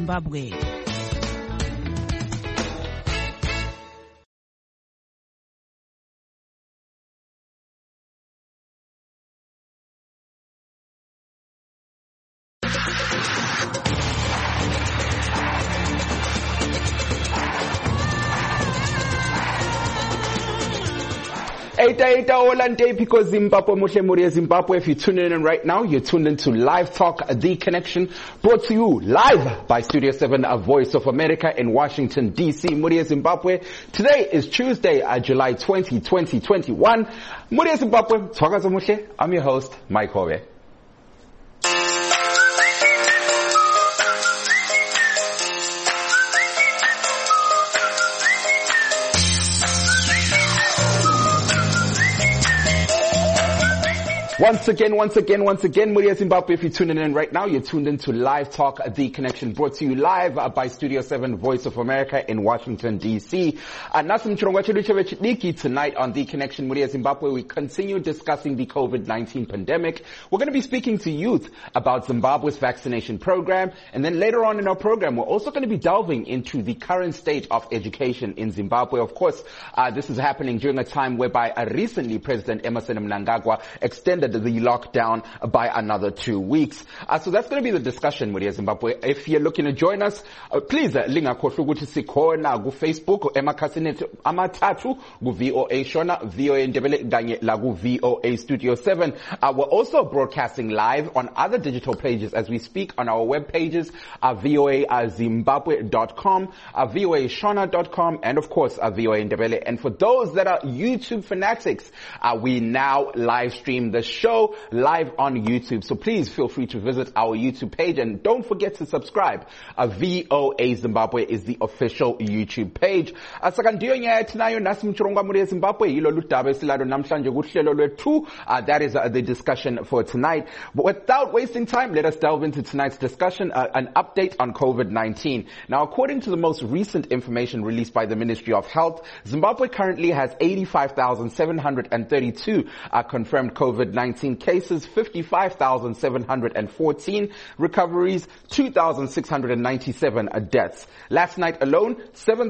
Zimbabwe. Eita Olante because Zimbabwe Mushe Muria Zimbabwe. If you're tuning in right now, you're tuned into Live Talk, The Connection, brought to you live by Studio 7, a Voice of America in Washington, D.C. Muria Zimbabwe. Today is Tuesday, July 20, 2021. Muria Zimbabwe, Twakaza Mushe. I'm your host, Mike Hove. Once again, Muria Zimbabwe, if you're tuning in right now, you're tuned into Live Talk, The Connection, brought to you live by Studio 7, Voice of America in Washington, D.C. Tonight on The Connection, Muria Zimbabwe, we continue discussing the COVID-19 pandemic. We're going to be speaking to youth about Zimbabwe's vaccination program, and then later on in our program, we're also going to be delving into the current state of education in Zimbabwe. Of course, this is happening during a time whereby recently President Emmerson Mnangagwa extended the lockdown by another 2 weeks. So that's going to be the discussion, Muria Zimbabwe. If you're looking to join us, please linga khohlukuthi sikhona ku Facebook emakhasini amathathu ku VOA Shona, VOA Ndebele kanye la ku VOA Studio 7. We're also broadcasting live on other digital pages as we speak on our web pages, voazimbabwe.com, voashona.com, and of course VOA Ndebele. And for those that are YouTube fanatics, we now live stream the show live on YouTube. So please feel free to visit our YouTube page and don't forget to subscribe. VOA Zimbabwe is the official YouTube page. That is the discussion for tonight. But without wasting time, let us delve into tonight's discussion, an update on COVID-19. Now, according to the most recent information released by the Ministry of Health, Zimbabwe currently has 85,732 confirmed COVID-19 cases, 55,714 recoveries, 2,697 deaths. Last night alone,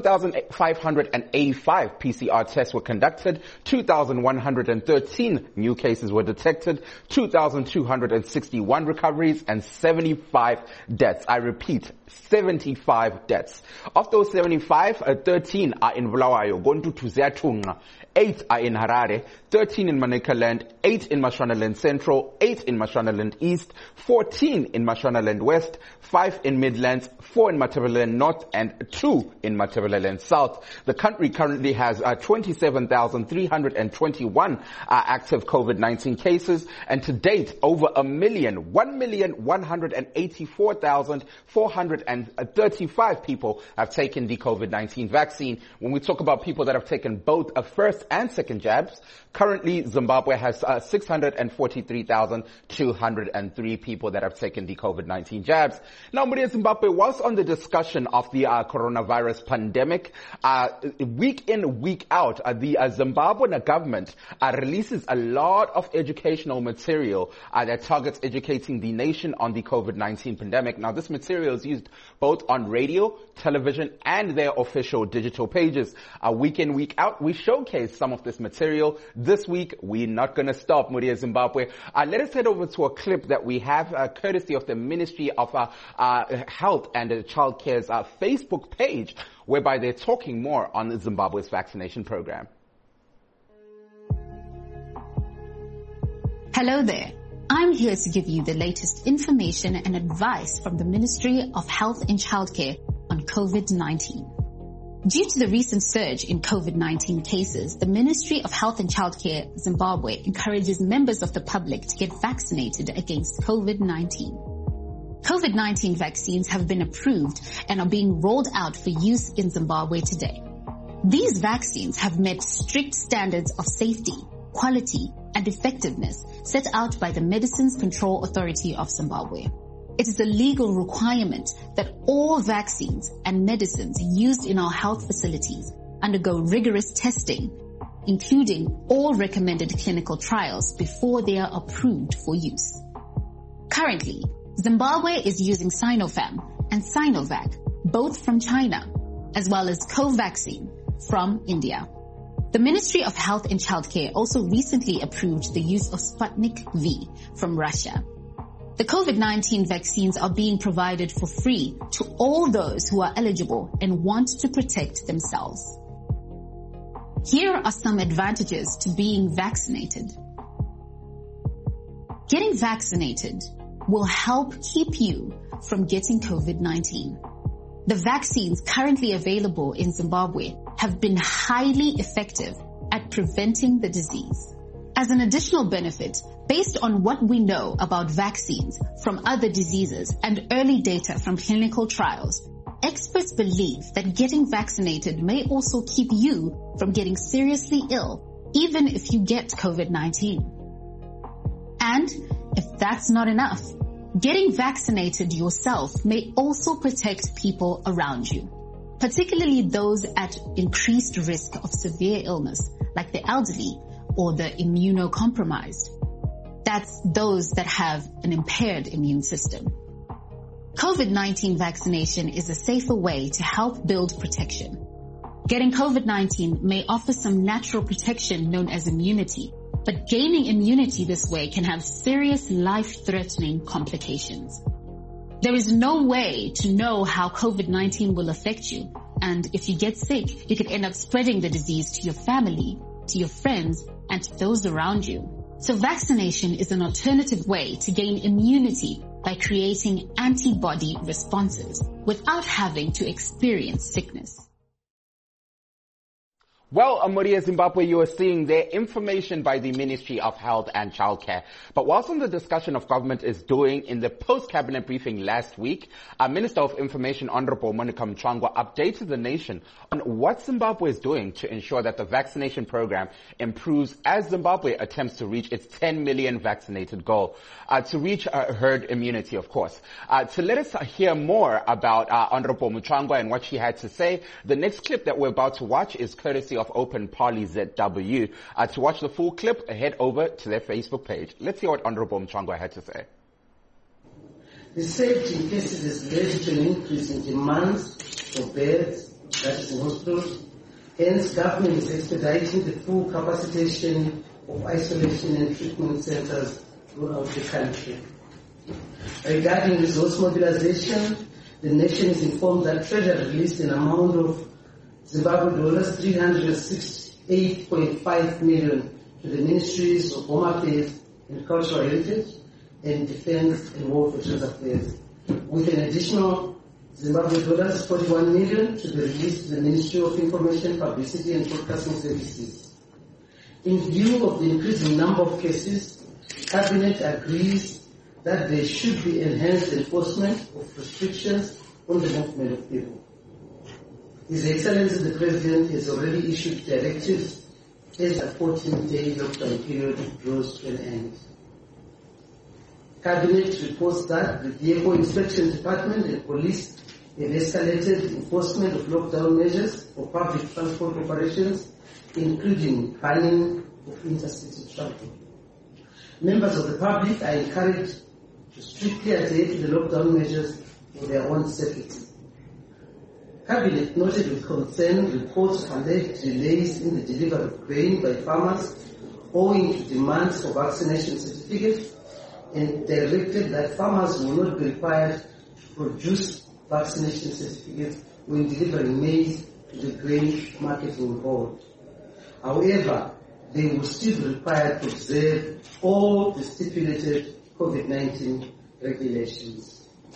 7,585 PCR tests were conducted, 2,113 new cases were detected, 2,261 recoveries, and 75 deaths. I repeat, 75 deaths. Of those 75, 13 are in Bulawayo, Gondu Tuzeatunga, 8 are in Harare, 13 in Manicaland, 8 in Mashonaland Central, 8 in Mashonaland East, 14 in Mashonaland West, 5 in Midlands, 4 in Matabeleland North, and 2 in Matabeleland South. The country currently has 27,321 active COVID-19 cases, and to date, over 1,184,435 people have taken the COVID-19 vaccine. When we talk about people that have taken both a first and second jabs, currently Zimbabwe has 643,203 people that have taken the COVID-19 jabs. Now, Muria Zimbabwe, whilst on the discussion of the coronavirus pandemic, week in, week out, the Zimbabwean government releases a lot of educational material that targets educating the nation on the COVID-19 pandemic. Now, this material is used both on radio, television, and their official digital pages. Week in, week out, we showcase some of this material. This week, we're not going to stop, Muria Zimbabwe. Let us head over to a clip that we have courtesy of the Ministry of Health and Child Care's Facebook page, whereby they're talking more on Zimbabwe's vaccination program. Hello there. I'm here to give you the latest information and advice from the Ministry of Health and Childcare on COVID-19. Due to the recent surge in COVID-19 cases, the Ministry of Health and Childcare Zimbabwe encourages members of the public to get vaccinated against COVID-19. COVID-19 vaccines have been approved and are being rolled out for use in Zimbabwe today. These vaccines have met strict standards of safety, quality, and effectiveness set out by the Medicines Control Authority of Zimbabwe. It is a legal requirement that all vaccines and medicines used in our health facilities undergo rigorous testing, including all recommended clinical trials before they are approved for use. Currently, Zimbabwe is using Sinopharm, and Sinovac, both from China, as well as Covaxin from India. The Ministry of Health and Childcare also recently approved the use of Sputnik V from Russia. The COVID-19 vaccines are being provided for free to all those who are eligible and want to protect themselves. Here are some advantages to being vaccinated. Getting vaccinated will help keep you from getting COVID-19. The vaccines currently available in Zimbabwe have been highly effective at preventing the disease. As an additional benefit, based on what we know about vaccines from other diseases and early data from clinical trials, experts believe that getting vaccinated may also keep you from getting seriously ill, even if you get COVID-19. And if that's not enough, getting vaccinated yourself may also protect people around you, particularly those at increased risk of severe illness, like the elderly or the immunocompromised. That's those that have an impaired immune system. COVID-19 vaccination is a safer way to help build protection. Getting COVID-19 may offer some natural protection known as immunity, but gaining immunity this way can have serious life-threatening complications. There is no way to know how COVID-19 will affect you, and if you get sick, you could end up spreading the disease to your family, to your friends, and to those around you. So vaccination is an alternative way to gain immunity by creating antibody responses without having to experience sickness. Well, Amuria, Zimbabwe, you are seeing there information by the Ministry of Health and Childcare. But whilst on the discussion of government is doing in the post-cabinet briefing last week, our Minister of Information, Honorable Monica Mchangwa, updated the nation on what Zimbabwe is doing to ensure that the vaccination program improves as Zimbabwe attempts to reach its 10 million vaccinated goal, to reach herd immunity, of course. To let us hear more about Honorable Mchangwa and what she had to say, the next clip that we're about to watch is courtesy of Open Parley ZW. To watch the full clip, head over to their Facebook page. Let's hear what Honorable Mchangwa had to say. The surge in cases has led to an increase in demands for beds, that is in hospitals. Hence, government is expediting the full capacitation of isolation and treatment centers throughout the country. Regarding resource mobilization, the nation is informed that Treasury released an amount of Zimbabwe dollars 368.5 million to the Ministries of Home Affairs and Cultural Heritage and Defense and War Veterans Affairs, with an additional Zimbabwe dollars 41 million to be released to the Ministry of Information, Publicity and Broadcasting Services. In view of the increasing number of cases, Cabinet agrees that there should be enhanced enforcement of restrictions on the movement of people. His Excellency the President has already issued directives as the 14-day lockdown period draws to an end. Cabinet reports that the Vehicle Inspection Department and Police have escalated enforcement of lockdown measures for public transport operations, including banning of intercity travel. Members of the public are encouraged to strictly adhere to the lockdown measures for their own safety. Cabinet noted with concern reports of alleged delays in the delivery of grain by farmers owing to demands for vaccination certificates and directed that farmers will not be required to produce vaccination certificates when delivering maize to the grain marketing board. However, they will still be required to observe all the stipulated COVID-19 regulations.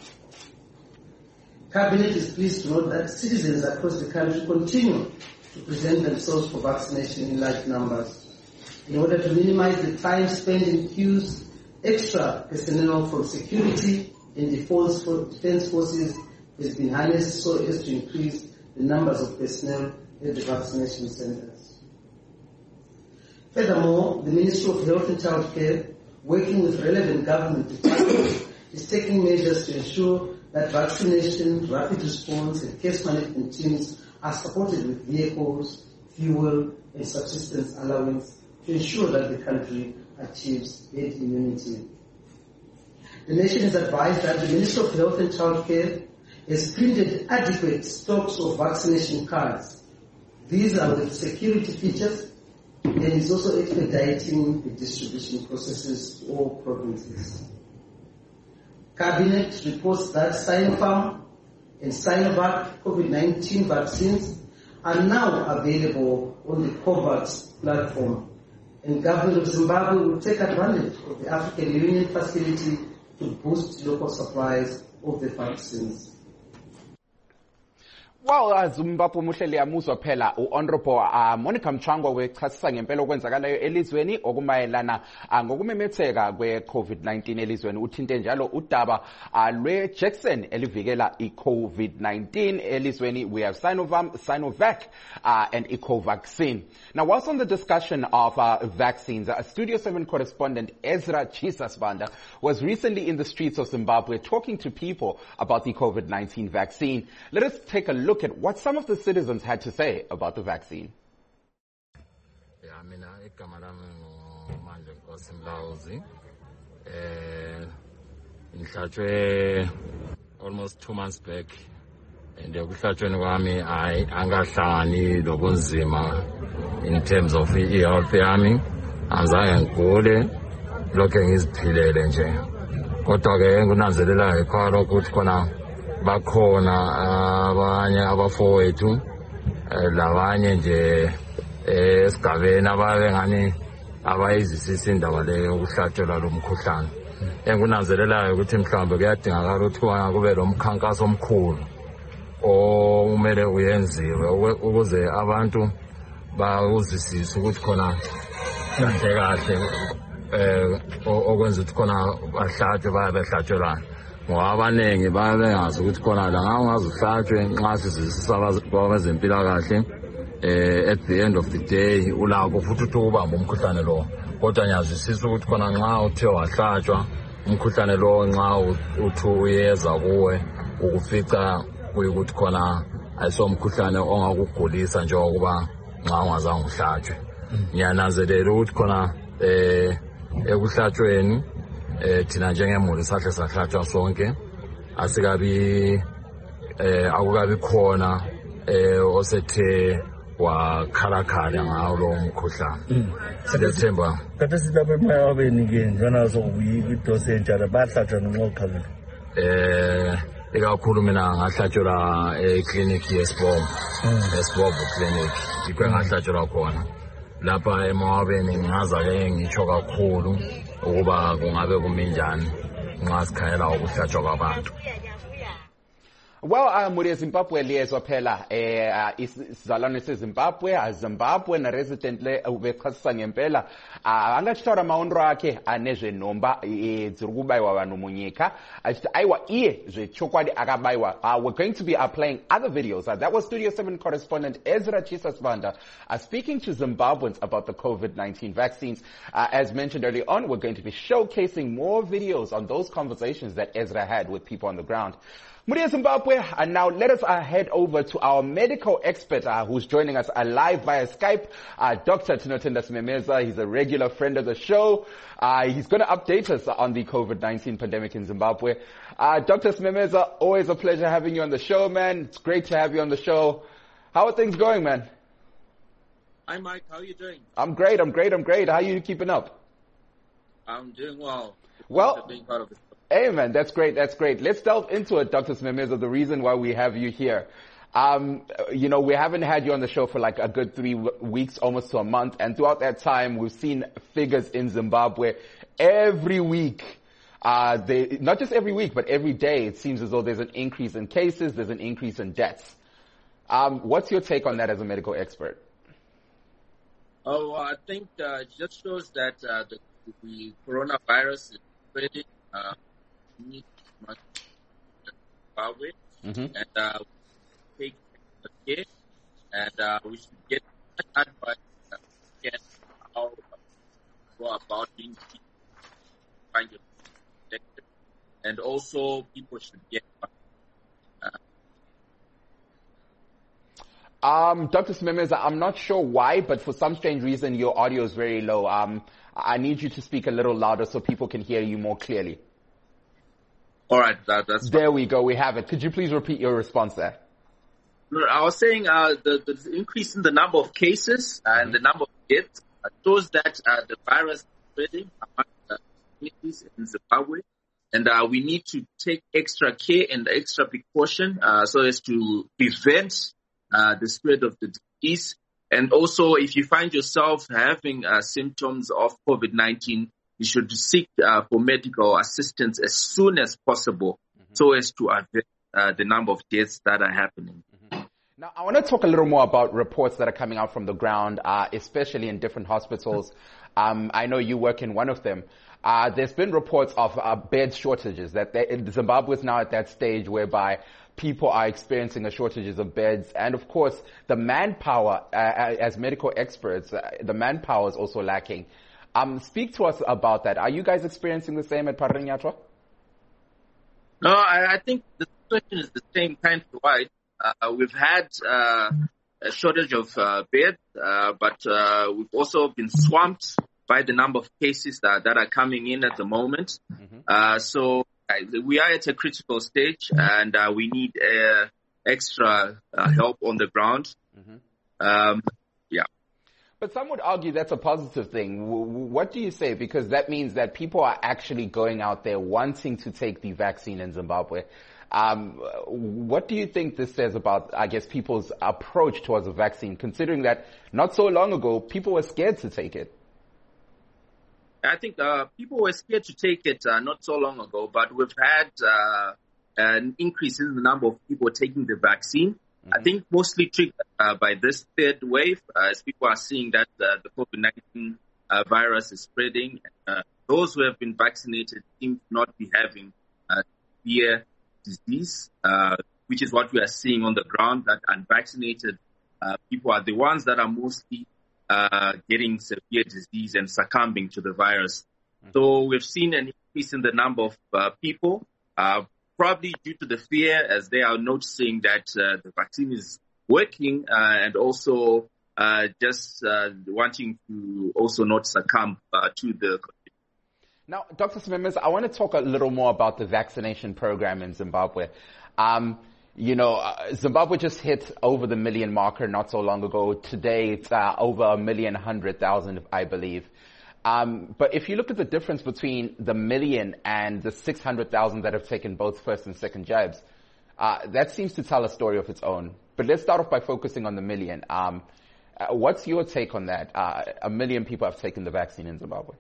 Cabinet is pleased to note that citizens across the country continue to present themselves for vaccination in large numbers. In order to minimize the time spent in queues, extra personnel from security and defense forces has been harnessed so as to increase the numbers of personnel at the vaccination centers. Furthermore, the Ministry of Health and Childcare, working with relevant government departments, is taking measures to ensure that vaccination, rapid response, and case management teams are supported with vehicles, fuel, and subsistence allowance to ensure that the country achieves herd immunity. The nation is advised that the Ministry of Health and Childcare has printed adequate stocks of vaccination cards. These are with security features and is also expediting the distribution processes to all provinces. Cabinet reports that Sinopharm and Sinovac COVID-19 vaccines are now available on the COVAX platform, and government of Zimbabwe will take advantage of the African Union facility to boost local supplies of the vaccines. Well, Zimbabwe muhleli yamuzwa phela Honorable Monica Mchangwa wechasisa ngempela okwenzakalayo elizweni okumayelana ngokumemetheka kwe-COVID-19 elizweni. Uthinte njalo udaba lwe-Jackson elivikela i-COVID-19 elizweni. We have Sinopharm, Sinovac, and Ecovaccine. Now, whilst on the discussion of vaccines, Studio 7 correspondent Ezra Chisasbanda was recently in the streets of Zimbabwe talking to people about the COVID-19 vaccine. Let us take a look at what some of the citizens had to say about the vaccine. Almost 2 months back, and in terms of health yami anzange ngigule lokho ngiziphilele nje kodwa ke kunanzelela ekhaya ukuthi khona bakhona abanye abafowethu labanye nje esigabeni ababe ngani abayizisisa indaba leyo ukuhlatshelwa lo mkhuhlane. Engunanzelelayo ukuthi mhlawumbe kuyadingakala ukuthi kube lo mkhankaso omkhulu omele uyenziwe ukuze abantu bawuzisise ukuthi khona kahle okwenza ukuthi khona bahlatshwe bayabehlatshelana. Ngoba abaningi bayabengazi ukuthi khona la ngazihlatshwe nxa sizisisa abezempilakahle at the end of the day ulakho futhi ukubamba umkhuhlane lo. Kodwa ngiyazwisisa ukuthi khona nxa uthe wahlatshwa umkhuhlane lo nxa uthi uyeza kuwe ukufica kuyikuthi khona ayisomkhuhlane ongakugulisa njengokuba nxa ungazange uhlatshwe. Ngiyananzelela ukuthi khona ekuhlatshweni thina njengemuli sahle sahlatshwa sonke asikabi akukabi khona osethe wakhalakhala ngawo lo mkhuhlane. Sithemba kade silapha emayabeni ke njana sokuyidose njalo bahlatshwa nqokhamela ikakhulu mina ngahlatshelwa eclinic yesibombo clinic ikwe ngahlatshelwa khona lapha emawabeni. Ngaza ke ngitsho kakhulu ukuba kungabe kuminjani nxa sikhayela ukuhlatshwa kwabantu. Well, muri Zimbabwe liyezwa phela isizalwane seZimbabwe Zimbabwe na resident le ubechasisa ngempela angachitara maondro akhe anezve nomba dziri kubayiwa vanhu munyika achiti aiwa iye zvechokwadi akabayiwa. We're going to be playing other videos. That was Studio 7 correspondent Ezra Chisasbanda speaking to Zimbabweans about the COVID-19 vaccines. As mentioned earlier on, we're going to be showcasing more videos on those conversations that Ezra had with people on the ground. Muri Zimbabwe, and now let us head over to our medical expert who's joining us live via Skype, Dr. Tinotenda Simemeza. He's a regular friend of the show. He's going to update us on the COVID-19 pandemic in Zimbabwe. Dr. Simemeza, always a pleasure having you on the show, man. It's great to have you on the show. How are things going, man? Hi, Mike. How are you doing? I'm great. How are you keeping up? I'm doing well. Well, being part of this. Hey, man, that's great. Let's delve into it, Dr. Simemeza, the reason why we have you here. We haven't had you on the show for like a good 3 weeks, almost to a month, and throughout that time, we've seen figures in Zimbabwe every week. Not just every week, but every day, it seems as though there's an increase in cases, there's an increase in deaths. What's your take on that as a medical expert? Oh, I think it just shows that the coronavirus is spreading much Zimbabwe, and take care, and we should get advice how to go about being find your protected, and also people should get. Dr. Simemeza, I'm not sure why, but for some strange reason, your audio is very low. I need you to speak a little louder so people can hear you more clearly. All right, that's there we go. We have it. Could you please repeat your response there? I was saying the increase in the number of cases and the number of deaths shows that the virus is spreading among communities in Zimbabwe, and we need to take extra care and extra precaution so as to prevent the spread of the disease. And also, if you find yourself having symptoms of COVID-19, you should seek for medical assistance as soon as possible so as to avert the number of deaths that are happening. Now, I want to talk a little more about reports that are coming out from the ground, especially in different hospitals. I know you work in one of them. There's been reports of bed shortages, that Zimbabwe is now at that stage whereby people are experiencing a shortages of beds. And of course, the manpower, as medical experts, the manpower is also lacking. Speak to us about that. Are you guys experiencing the same at Pharanyatwa? No, I think the situation is the same countrywide. We've had a shortage of beds, but we've also been swamped by the number of cases that are coming in at the moment. So we are at a critical stage, and we need extra help on the ground. Yeah. But some would argue that's a positive thing. What do you say? Because that means that people are actually going out there wanting to take the vaccine in Zimbabwe. What do you think this says about, I guess, people's approach towards a vaccine, considering that not so long ago, people were scared to take it? I think people were scared to take it not so long ago, but we've had an increase in the number of people taking the vaccine. I think mostly triggered by this third wave, as people are seeing that the COVID-19 virus is spreading. Those who have been vaccinated seem to not be having severe disease, which is what we are seeing on the ground, that unvaccinated people are the ones that are mostly getting severe disease and succumbing to the virus. So we've seen an increase in the number of people, probably due to the fear, as they are noticing that the vaccine is working, and also just wanting to also not succumb to the condition. Now, Dr. Smemez, I want to talk a little more about the vaccination program in Zimbabwe. Zimbabwe just hit over the million marker not so long ago. Today, it's over 1,100,000, I believe. But if you look at the difference between the million and the 600,000 that have taken both first and second jabs, that seems to tell a story of its own. But let's start off by focusing on the million. What's your take on that? 1 million people have taken the vaccine in Zimbabwe.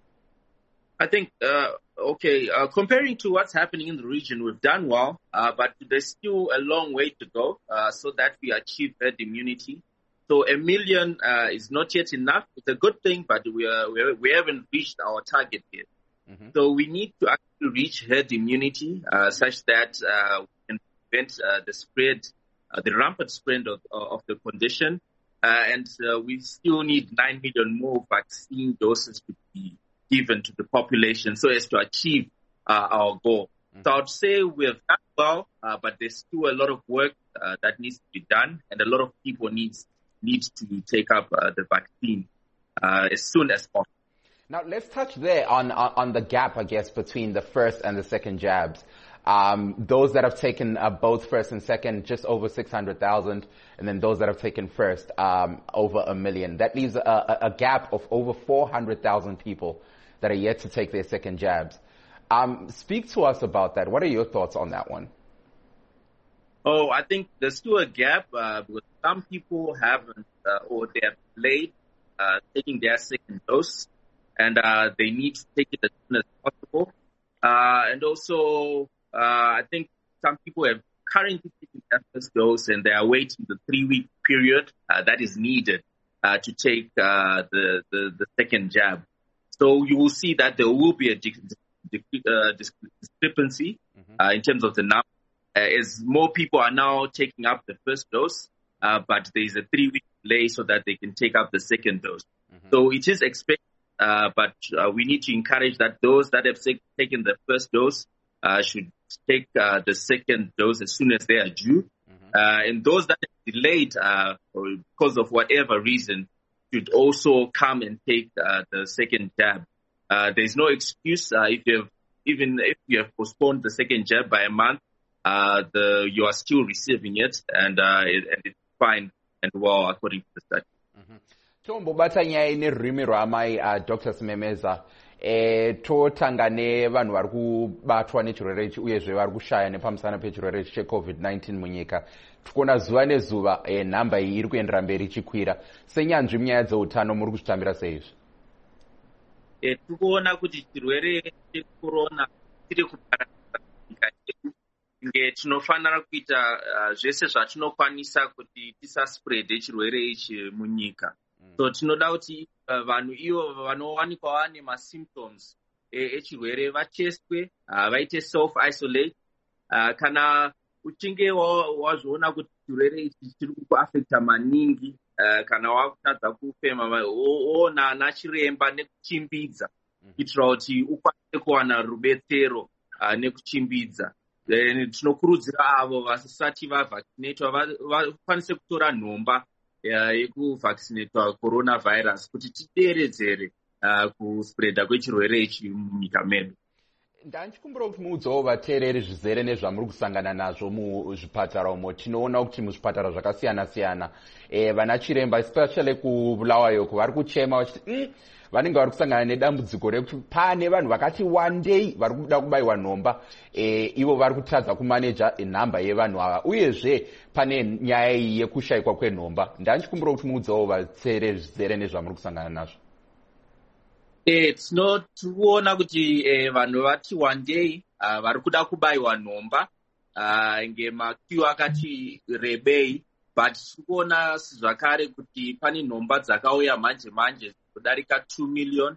I think, comparing to what's happening in the region, we've done well, but there's still a long way to go so that we achieve herd immunity. So 1 million is not yet enough. It's a good thing, but we haven't reached our target yet. So we need to actually reach herd immunity such that we can prevent the spread, the rampant spread of the condition. And we still need 9 million more vaccine doses to be given to the population so as to achieve our goal. So I'd say we have done well, but there's still a lot of work that needs to be done, and a lot of people need to take up the vaccine as soon as possible. Now, let's touch there on the gap, I guess, between the first and the second jabs. Those that have taken both first and second, just over 600,000, and then those that have taken first, over 1 million. That leaves a gap of over 400,000 people that are yet to take their second jabs. Speak to us about that. What are your thoughts on that one? Oh, I think there's still a gap because some people haven't or they have delayed taking their second dose, and they need to take it as soon as possible. And also, I think some people have currently taken their first dose and they are waiting the 3-week period that is needed to take the second jab. So you will see that there will be a discrepancy in terms of the number. As more people are now taking up the first dose, but there is a 3-week delay so that they can take up the second dose. So it is expected, but we need to encourage that those that have taken the first dose should take the second dose as soon as they are due. And those that have delayed or because of whatever reason should also come and take the second jab. There's no excuse if even if you have postponed the second jab by a month, you are still receiving it, and it's fine and well according to the study. Tombobata nyaya nerurimi rwamai Dr. Simemeza totanga nevanhu vari kubatwa nechirwere ichi uyezve vari kushaya nepamusana pechirwere ichi cheCovid-19 munyika. Tikuona zuva nezuva nhamba iyi iri kuendera mberi ichikwira. Senyanzvi munyaya dzeutano muri kuzvitambira seizvi? Tikuona kuti chirwere checorona chiri kupararira nyika yedu. Tinofanira kuita zvese zvatinokwanisa kuti tisaspread chirwere ichi munyika. So tinoda kuti vanhu ivo vanowanikwa vane masymptoms echirwere vacheswe, vaite self-isolate. Kana uchinge wazviona kuti chirwere ichi chiri kukuafekta maningi, kana wakutadza kufema, woona ana chiremba nekuchimbidza, kuitira kuti ukwanise kuwana rubetsero nekuchimbidza. Tinokurudzira avo vasati vavaccinatwa vakwanise kutora nhomba yekuvaccinatwa coronavirus kuti tideredzere kuspreada kwechirwere ichi munyika medu. Ndanchikumbira kuti muudzawo vateereri zvizere nezvamuri kusangana nazvo muzvipatara umo. Tinoona kuti muzvipatara zvakasiyana-siyana vana chiremba especially kuBulawayo vari kuchema vachiti vanenge vari kusangana nedambudziko rekuti pane vanhu vakati wandei vari kuda kubayiwa nhomba, ivo vari kutadza kumaneja nhamba yevanhu ava, uyezve pane nyaya iyi yekushayikwa kwenhomba. Ndanchikumbira kuti muudzawo vateereri zvizere nezvamuri kusangana nazvo. Tinoona kuti vanhu vati wandei vari kuda kubayiwa nhomba ngemakiu akati rebei, but tikuona zvakare kuti pane nhomba dzakauya manje kudarika 2 million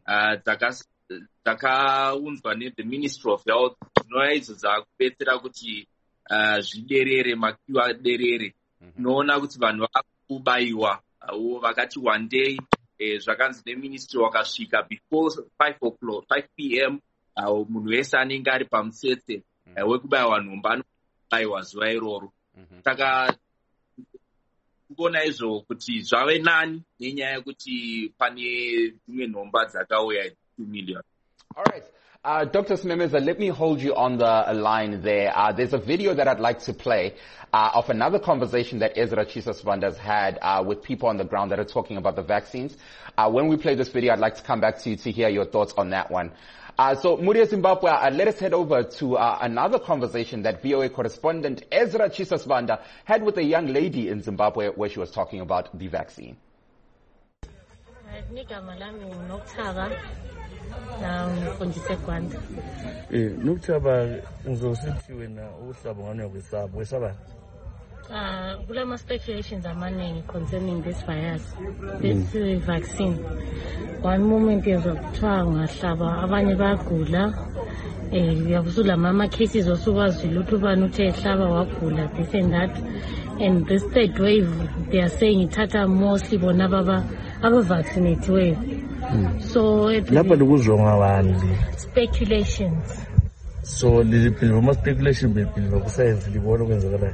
dzakaunzwa neThe Ministry of Health, dzinova idzo dzakubetsera kuti zviderere, makiu aderere. Tinoona kuti vanhu vakubayiwa vakati wandei. Zvakanzi neministry wakasvika before 5 p.m. munhu wese anenge ari pamutsetse wekubayiwa nhomba anobayiwa zuva iroro. Saka kuona izvo kuti zvave nani nenyaya yekuti pane dzimwe nhomba dzakauya 2 million. All right. Dr. Simemeza, let me hold you on the line there. There's a video that I'd like to play of another conversation that Ezra Chisas-Vanda has had with people on the ground that are talking about the vaccines. When we play this video, I'd like to come back to you to hear your thoughts on that one. So, Muria Zimbabwe, let us head over to another conversation that VOA correspondent Ezra Chisas-Vanda had with a young lady in Zimbabwe where she was talking about the vaccine. Nokuthaba ngizosithi wena uhlaba ngane kwesabo wesaba. Kula speculations amaningi concerning this virus, this vaccine. One moment kuthiwa ngahlaba abanye bayagula. Uyabuzula mama cases osukwazile ukuthi ubani uthe ehlaba wagula this and that. And this third wave, they are saying ithatha mostly bona aba vaccinate. So speculations. So the speculation be science the one kwenzakala.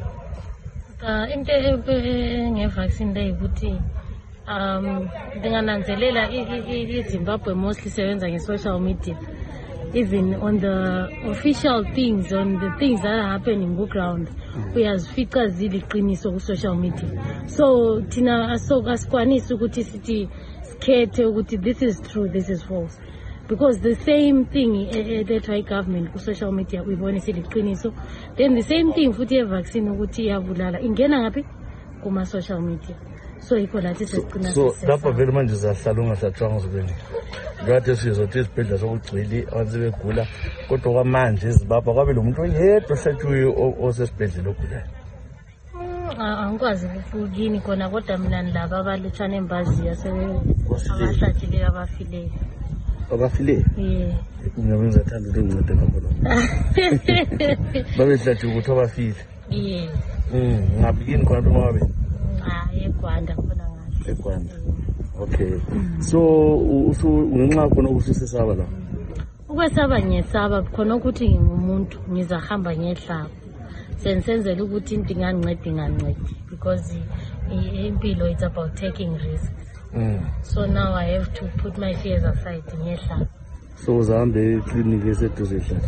Into vaccine le ukuthi ndingananzelela iZimbabwe mostly sebenza nge-social media, even on the official things, on the things that are happening on ground. Uyazifika ziliqiniso ku-social media. So thina asikwanisi ukuthi sithi skhethe ukuthi this is true, this is false, because the same thing the try government ku social media uyibona siliqiniso, then the same thing futhi vaccine ukuthi iyabulala ingena ngapi kuma social media. So iko lathi sesiqina so lapha vele manje zahlala ungahlathwanga zibeni ngathi sizothi isibhedlela sokugcwili abantu begula, kodwa kwamanje eZimbabwe kwabe lo muntu oyedwa ohlatshwe osesibhedlela ogulayo. Angikwazi ukufukini khona, kodwa mina nilaba abalutshana embaziya sebahlatshile abafileyo. Abafileyo? Yeah. Mina bengizathanda ukunceda kakhulu. Babehlatshwe ukuthi abafile. Yeah. Ngabikini khona mababe? Ekwanda khona ngathi. Ekwanda. Okay. So ngenxa khona ususesaba la. Ukwesaba ngiyesaba khona ukuthi ngingumuntu ngizahamba ngehlaba. Sensenzela ukuthi into ingancedi because impilo it's about taking risks. So now I have to put my fears aside ngehlaba. So uzahambe ekliniki eseduze hlala.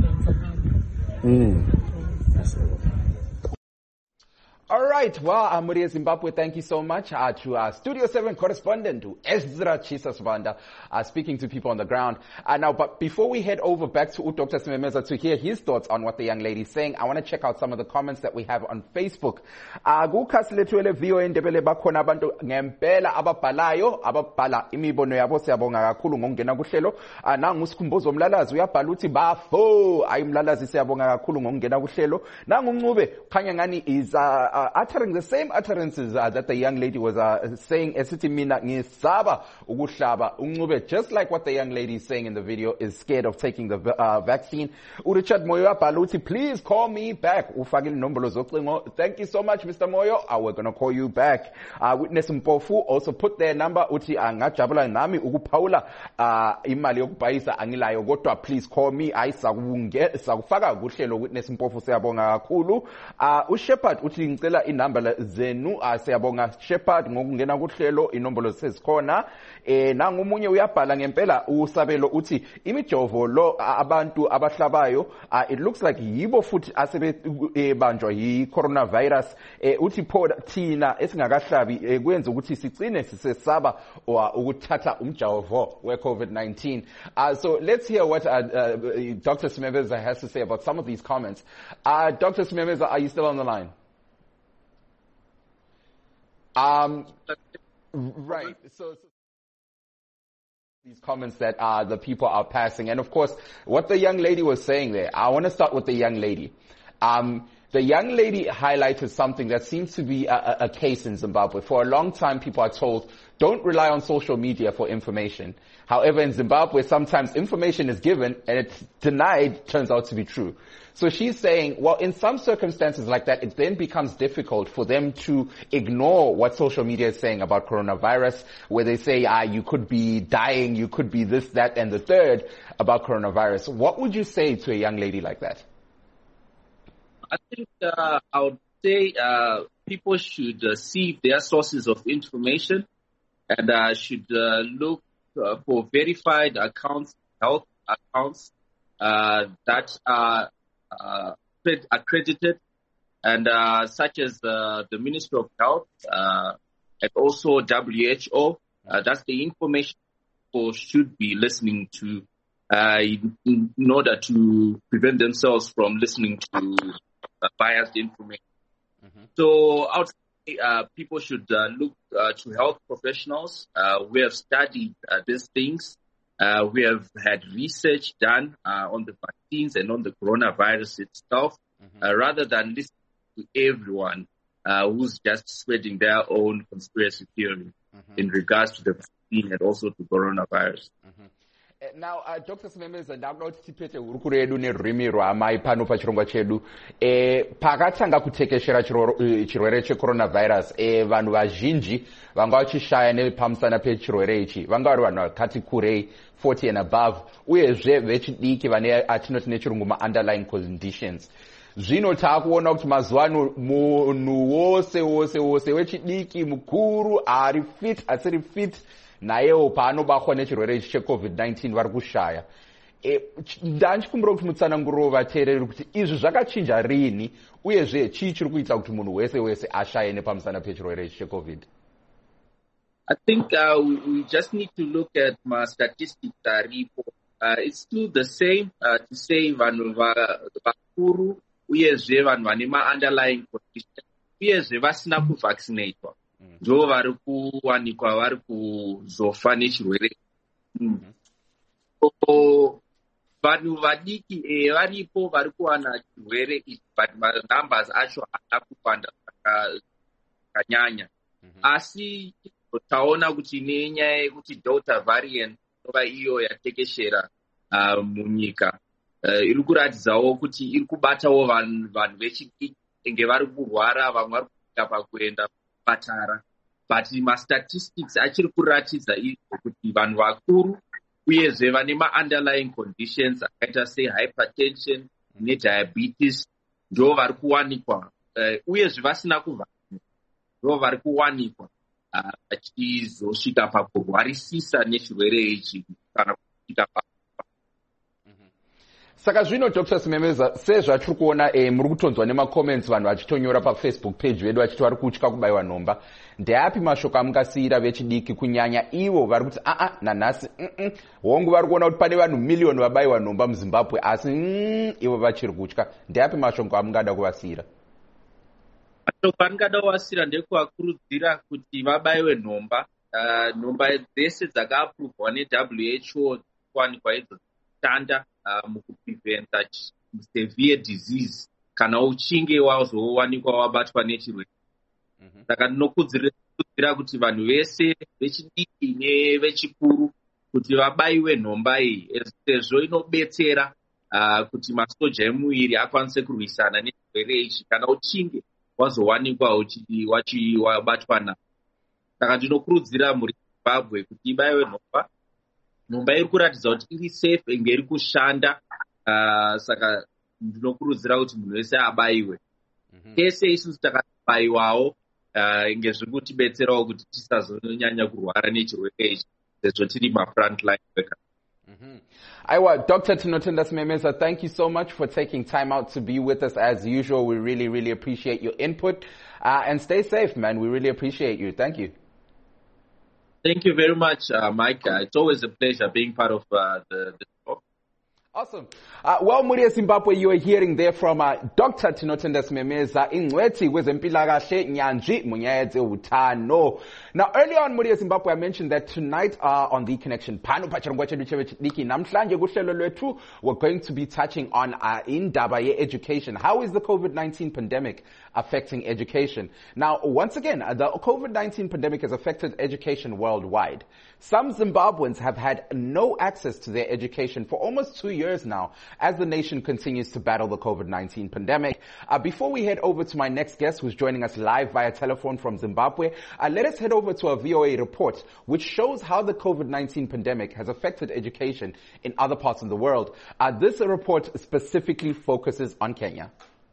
All right. Well, Amuria Zimbabwe, thank you so much to our Studio 7 correspondent, to Ezra Chisasvanda, speaking to people on the ground. Now, but before we head over back to Dr. Simemeza to hear his thoughts on what the young lady is saying, I want to check out some of the comments that we have on Facebook. Kukhasilethuele VOA Ndebele bakhona abantu ngempela ababhala imibono yabo siyabonga kakhulu ngokungena kuhlelo. Nangu Sikhumbuzo Mlalazi uyabhala uthi bafo ayimlalazi siyabonga kakhulu ngokungena kuhlelo. Nangu Ncube khanya ngani is uttering the same utterances that the young lady was saying, esithi mina ngisaba ukuhlaba. Uncube, just like what the young lady is saying in the video, is scared of taking the vaccine. Richard Moyo Baluti, please call me back. Ufagile nombolo zocingo. Thank you so much, Mr. Moyo. We're going to call you back. Witness Mpofu also put their number, uti angajabula nami ukuphawula imali yokubhayisa angilayo kodwa please call me. Sakufaka kuhlelo Witness Mpofu siyabonga kakhulu. uShepard uthi ngicela inamba zenu siyabonga Shepard ngokungena kuhlelo inombolo sezikhona nangomunye uyabhala ngempela usabelo uthi imijovo lo abantu abahlabayo it looks like yibo futhi asebebanjwa yi coronavirus uthi pho thina esingakahlabi kwenza ukuthi sicine sisesaba ukuthatha umjovo we COVID-19. So let's hear what Dr. Simemeza has to say about some of these comments. Dr. Simemeza, are you still on the line? Right. So these comments that the people are passing, and of course, what the young lady was saying there. I want to start with the young lady. The young lady highlighted something that seems to be a case in Zimbabwe. For a long time, people are told, don't rely on social media for information. However, in Zimbabwe, sometimes information is given and it's denied, turns out to be true. So she's saying, well, in some circumstances like that, it then becomes difficult for them to ignore what social media is saying about coronavirus, where they say, you could be dying, you could be this, that, and the third about coronavirus. What would you say to a young lady like that? I think I would say people should see their sources of information and should look for verified accounts, health accounts that are accredited, and such as the Ministry of Health and also WHO. That's the information people should be listening to in order to prevent themselves from listening to biased information. Mm-hmm. So I would say people should look to health professionals who have studied these things. We have had research done on the vaccines and on the coronavirus itself, rather than listening to everyone who's just spreading their own conspiracy theory in regards to the vaccine and also to coronavirus. Now, Dr. Simemeza, ndakoti tipete hurukuro yedu nerurimi rwamai pano pachirongwa chedu. Pakatanga kutekeshera chirwere checoronavirus, vanhu vazhinji vanga vachishaya nepamusana pechirwere ichi. Vanga vari vanhu vakati kurei 40 and above, uyezve vechidiki vane atinoti nechirungu ma-underlying conditions. Zvino taakuona kuti mazuwano munhu wose wechidiki mukuru ari fit asiri fit nayewo paanobatwa nechirwere ichi cheCovid-19 vari kushaya. Ndanchikumbira kuti mutsananguriro vateereri kuti izvi zvakachinja rini uyezve chii chiri kuita kuti munhu wese ashaye nepamusana pechirwere ichi cheCovid? I think we just need to look at my statistics report. It's still the same to say vanhu vakuru uyezve vanhu vane ma-underlying condition uyezve vasina kuvaccinatwa ndo vari kuwanikwa vari kuzofa nechirwere. So vanhu vadiki varipo vari kuwana chirwere ichi, but numbers acho haana kuwanda zvakanyanya. Asi taona kuti nenyaya yekuti Delta variant inova iyo yatekeshera munyika, iri kuratidzawo kuti iri kubatawo vanhu vechidiki enge vari kurwara, vamwe vari kusvika pakuenda kupatara. But ma-statistics achiri kuratidza izvo kuti vanhu vakuru uyezve vane ma-underlying conditions akaita sehypertension nediabetes ndo vari kuwanikwa, uyezve vasina kuvhaccinate ndo vari kuwanikwa vachizosvika pakurwarisisa nechirwere ichi kana kusvika Saka zvino Dr. Simemeza sezvatiri kuona muri kutonzwa nema-comments vanhu vachitonyora pa-Facebook page vedu vachiti vari kutya kubayiwa nhomba. Ndeapi mashoko amungasiyira vechidiki kunyanya ivo vari kuti nanhasi hongu vari kuona kuti pane vanhu miliyoni vabayiwa nhomba muZimbabwe asi ivo vachiri kutya. Ndeapi mashoko amungada kuvasiyira? Mashoko andingada kuvasiyira ndekuvakurudzira kuti vabayiwe nhomba. Nhomba dzese dzakaapuruvhwa neWHO kuwanikwa idzo dzishanda mukupreventa severe disease kana uchinge wazowanikwa wabatwa nechirwere. Saka ndinokurudzira kuti vanhu vese vechidiki nevechikuru kuti vabayiwe nhomba iyi sezvo inobetsera kuti masoja emuviri akwanise kurwisana nechirwere ichi kana uchinge wazowanikwa wabatwa nacho. Saka ndinokurudzira muri Zimbabwe kuti ibayiwe nhomba. Nhomba iri kuratidza kuti iri safe enge iri kushanda. Saka ndinokurudzira kuti munhu wese abayiwe. Tese isusu takabayiwawo enge zviri kutibetserawo kuti tisazonyanya kurwara nechirwere ichi sezvo tiri ma-front line workers. Aiwa, Dr. Tinotenda Simemeza, thank you so much for taking time out to be with us as usual. We really, really appreciate your input. And stay safe, man. We really appreciate you. Thank you. Thank you very much, Mike. It's always a pleasure being part of the show. Awesome. Well, Muri Zimbabwe, you are hearing there from Dr. Tinotenda Simemeza, ingcwethi kwezempilakahle Nyanji Munyadze Utano. Now, earlier on, Muri Zimbabwe, I mentioned that tonight on The Connection, we're going to be touching on indaba education. How is the COVID-19 pandemic affecting education? Now, once again, the COVID-19 pandemic has affected education worldwide. Some Zimbabweans have had no access to their education for almost 2 years now as the nation continues to battle the COVID-19 pandemic. Before we head over to my next guest who's joining us live via telephone from Zimbabwe, let us head over to a VOA report which shows how the COVID-19 pandemic has affected education in other parts of the world. This report specifically focuses on Kenya.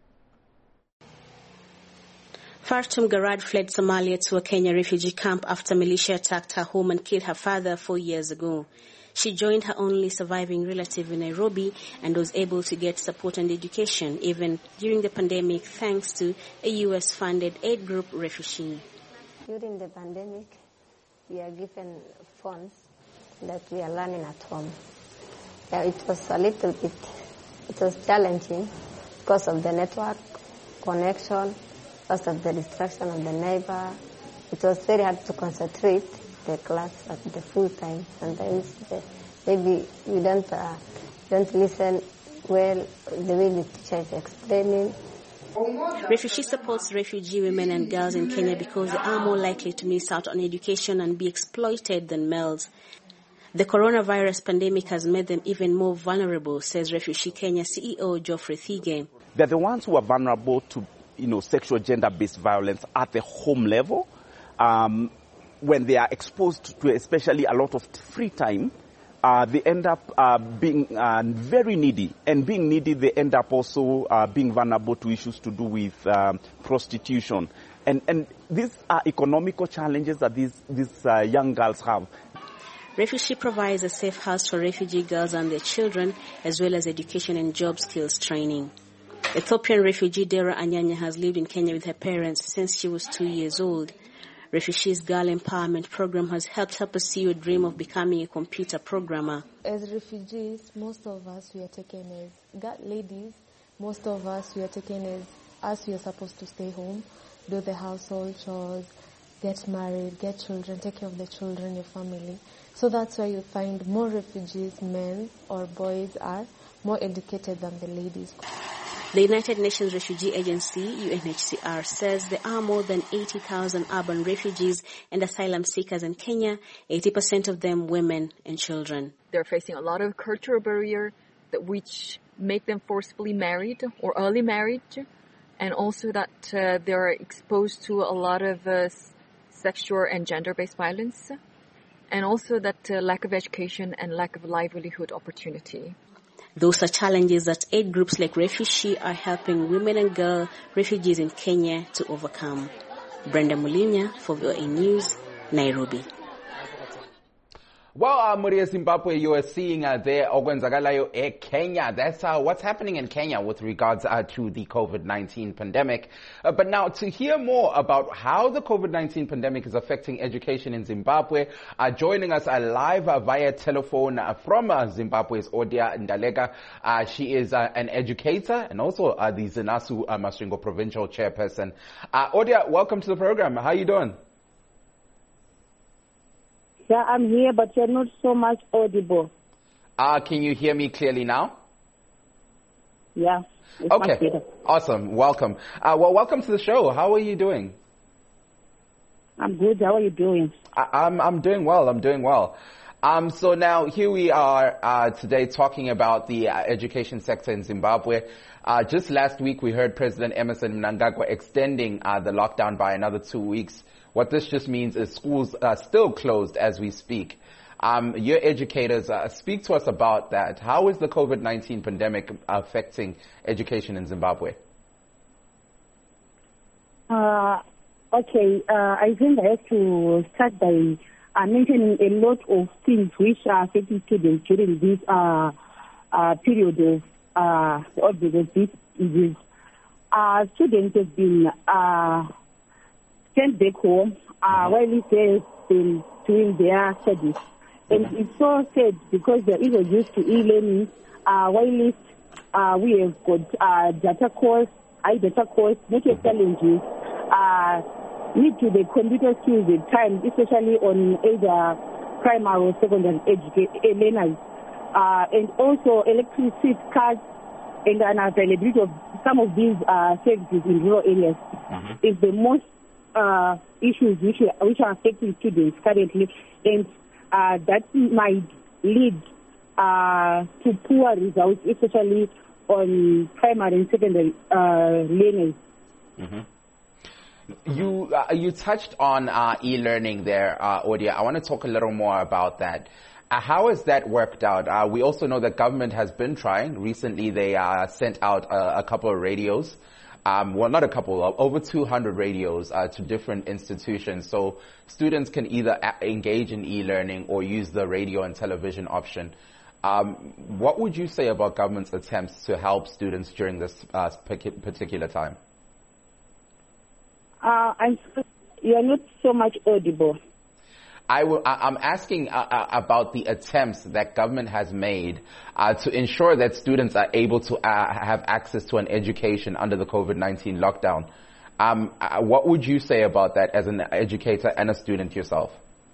Fartum Garad fled Somalia to a Kenya refugee camp after militia attacked her home and killed her father 4 years ago. She joined her only surviving relative in Nairobi and was able to get support and education even during the pandemic thanks to a US-funded aid group Refugee. During the pandemic, we are given phones that we are learning at home. Yeah, it was a little bit, it was challenging because of the network connection, because of the distraction of the neighbor. It was very hard to concentrate the class at the full time. Sometimes maybe you don't listen well the way the teacher is explaining. Refugee supports refugee women and girls in Kenya because they are more likely to miss out on education and be exploited than males. The coronavirus pandemic has made them even more vulnerable, says Refugee Kenya CEO Geoffrey Thige. They're the ones who are vulnerable to sexual gender-based violence at the home level. When they are exposed to especially a lot of free time, they end up being very needy. And being needy, they end up also being vulnerable to issues to do with prostitution. And these are economical challenges that these young girls have. Refugee provides a safe house for refugee girls and their children, as well as education and job skills training. Ethiopian refugee Dera Anyanya has lived in Kenya with her parents since she was 2 years old. Refugees Girl Empowerment Program has helped her pursue a dream of becoming a computer programmer. As refugees, most of us we are taken as ladies. Most of us we are taken as we are supposed to stay home, do the household chores, get married, get children, take care of the children, your family. So that's why you find more refugees, men or boys, are more educated than the ladies. The United Nations Refugee Agency, UNHCR, says there are more than 80,000 urban refugees and asylum seekers in Kenya, 80% of them women and children. They're facing a lot of cultural barrier which make them forcibly married or early marriage, and also that they're exposed to a lot of sexual and gender-based violence, and also that lack of education and lack of livelihood opportunity. Those are challenges that aid groups like Refugee are helping women and girl refugees in Kenya to overcome. Brenda Mulinya for VOA News, Nairobi. Well, Muria Zimbabwe, you are seeing there okwenzakalayo Kenya. That's what's happening in Kenya with regards to the COVID-19 pandemic. But now to hear more about how the COVID-19 pandemic is affecting education in Zimbabwe, joining us live via telephone from Zimbabwe's Odia Ndalega. She is an educator and also the Zinasu Masvingo provincial chairperson. Odia, welcome to the program. How are you doing? Yeah, I'm here, but you're not so much audible. Can you hear me clearly now? Yeah. Okay. Awesome. Welcome. Well, welcome to the show. How are you doing? I'm good. How are you doing? I'm doing well. I'm doing well. So now here we are today talking about the education sector in Zimbabwe. Just last week we heard President Emmerson Mnangagwa extending the lockdown by another 2 weeks. What this just means is schools are still closed as we speak. Your educators, speak to us about that. How is the COVID-19 pandemic affecting education in Zimbabwe? Okay, I think I have to start by mentioning a lot of things which are affecting students during this period of the outbreak of this disease. Students have been sent back home while they've been doing their studies. And it's so sad because they're even used to e-learning, while we have got data course, high data course, network challenges, need to the computer skills at times, especially on either primary or secondary learners, and also electricity cuts and unavailability of some of these services in rural areas is the most issues which are affecting students currently, and that might lead to poor results, especially on primary and secondary learners. You touched on e-learning there, Odia. I want to talk a little more about that. How has that worked out? We also know that government has been trying. Recently, they sent out a couple of radios. Well, not a couple, over 200 radios to different institutions. So students can either engage in e-learning or use the radio and television option. What would you say about government's attempts to help students during this particular time? You're not so much audible. I'm asking about the attempts that government has made to ensure that students are able to have access to an education under the COVID-19 lockdown. What would you say about that as an educator and a student yourself?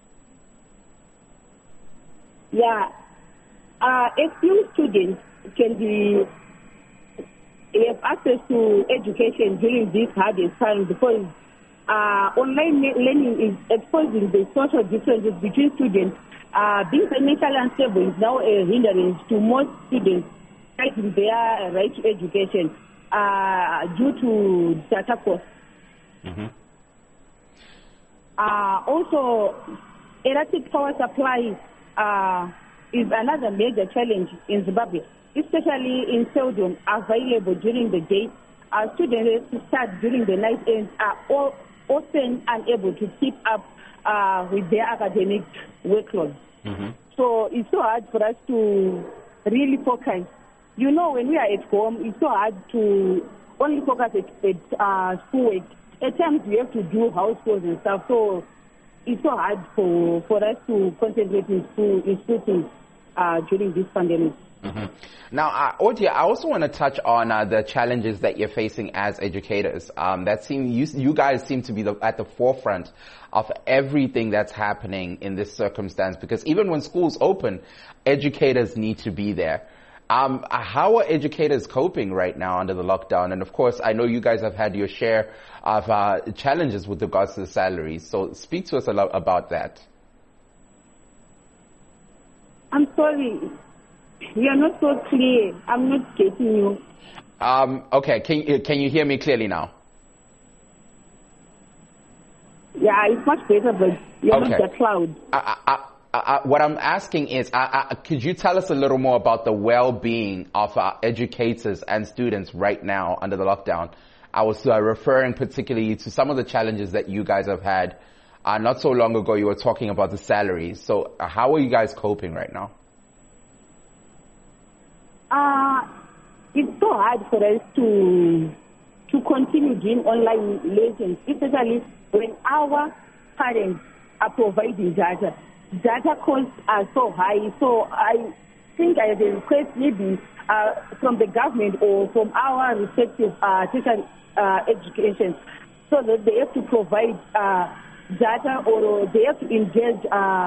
Yeah, a few students can have access to education during this hardest time because online learning is exposing the social differences between students. Being financially unstable is now a hindrance to most students fighting their right to education due to data costs. Also, erratic power supply is another major challenge in Zimbabwe, especially in seldom available during the day. Students who start during the night and are often unable to keep up with their academic workload. So it's so hard for us to really focus. You know, when we are at home, it's so hard to only focus at schoolwork. At times we have to do house chores and stuff, so it's so hard for us to concentrate in school things during this pandemic. Now, Odia, I also want to touch on the challenges that you're facing as educators. You guys seem to be at the forefront of everything that's happening in this circumstance, because even when schools open, educators need to be there. How are educators coping right now under the lockdown? And of course, I know you guys have had your share of challenges with regards to the salaries. So speak to us a lot about that. I'm sorry. You're not so clear. I'm not getting you. Okay, can you hear me clearly now? Yeah, it's much better, but you're not that loud. What I'm asking is, could you tell us a little more about the well-being of educators and students right now under the lockdown? I was referring particularly to some of the challenges that you guys have had Not so long ago, you were talking about the salaries. So how are you guys coping right now? It's so hard for us to continue doing online lessons, especially when our parents are providing data. Data costs are so high. So I think I have a request maybe from the government or from our respective teacher education, so that they have to provide data, or they have to engage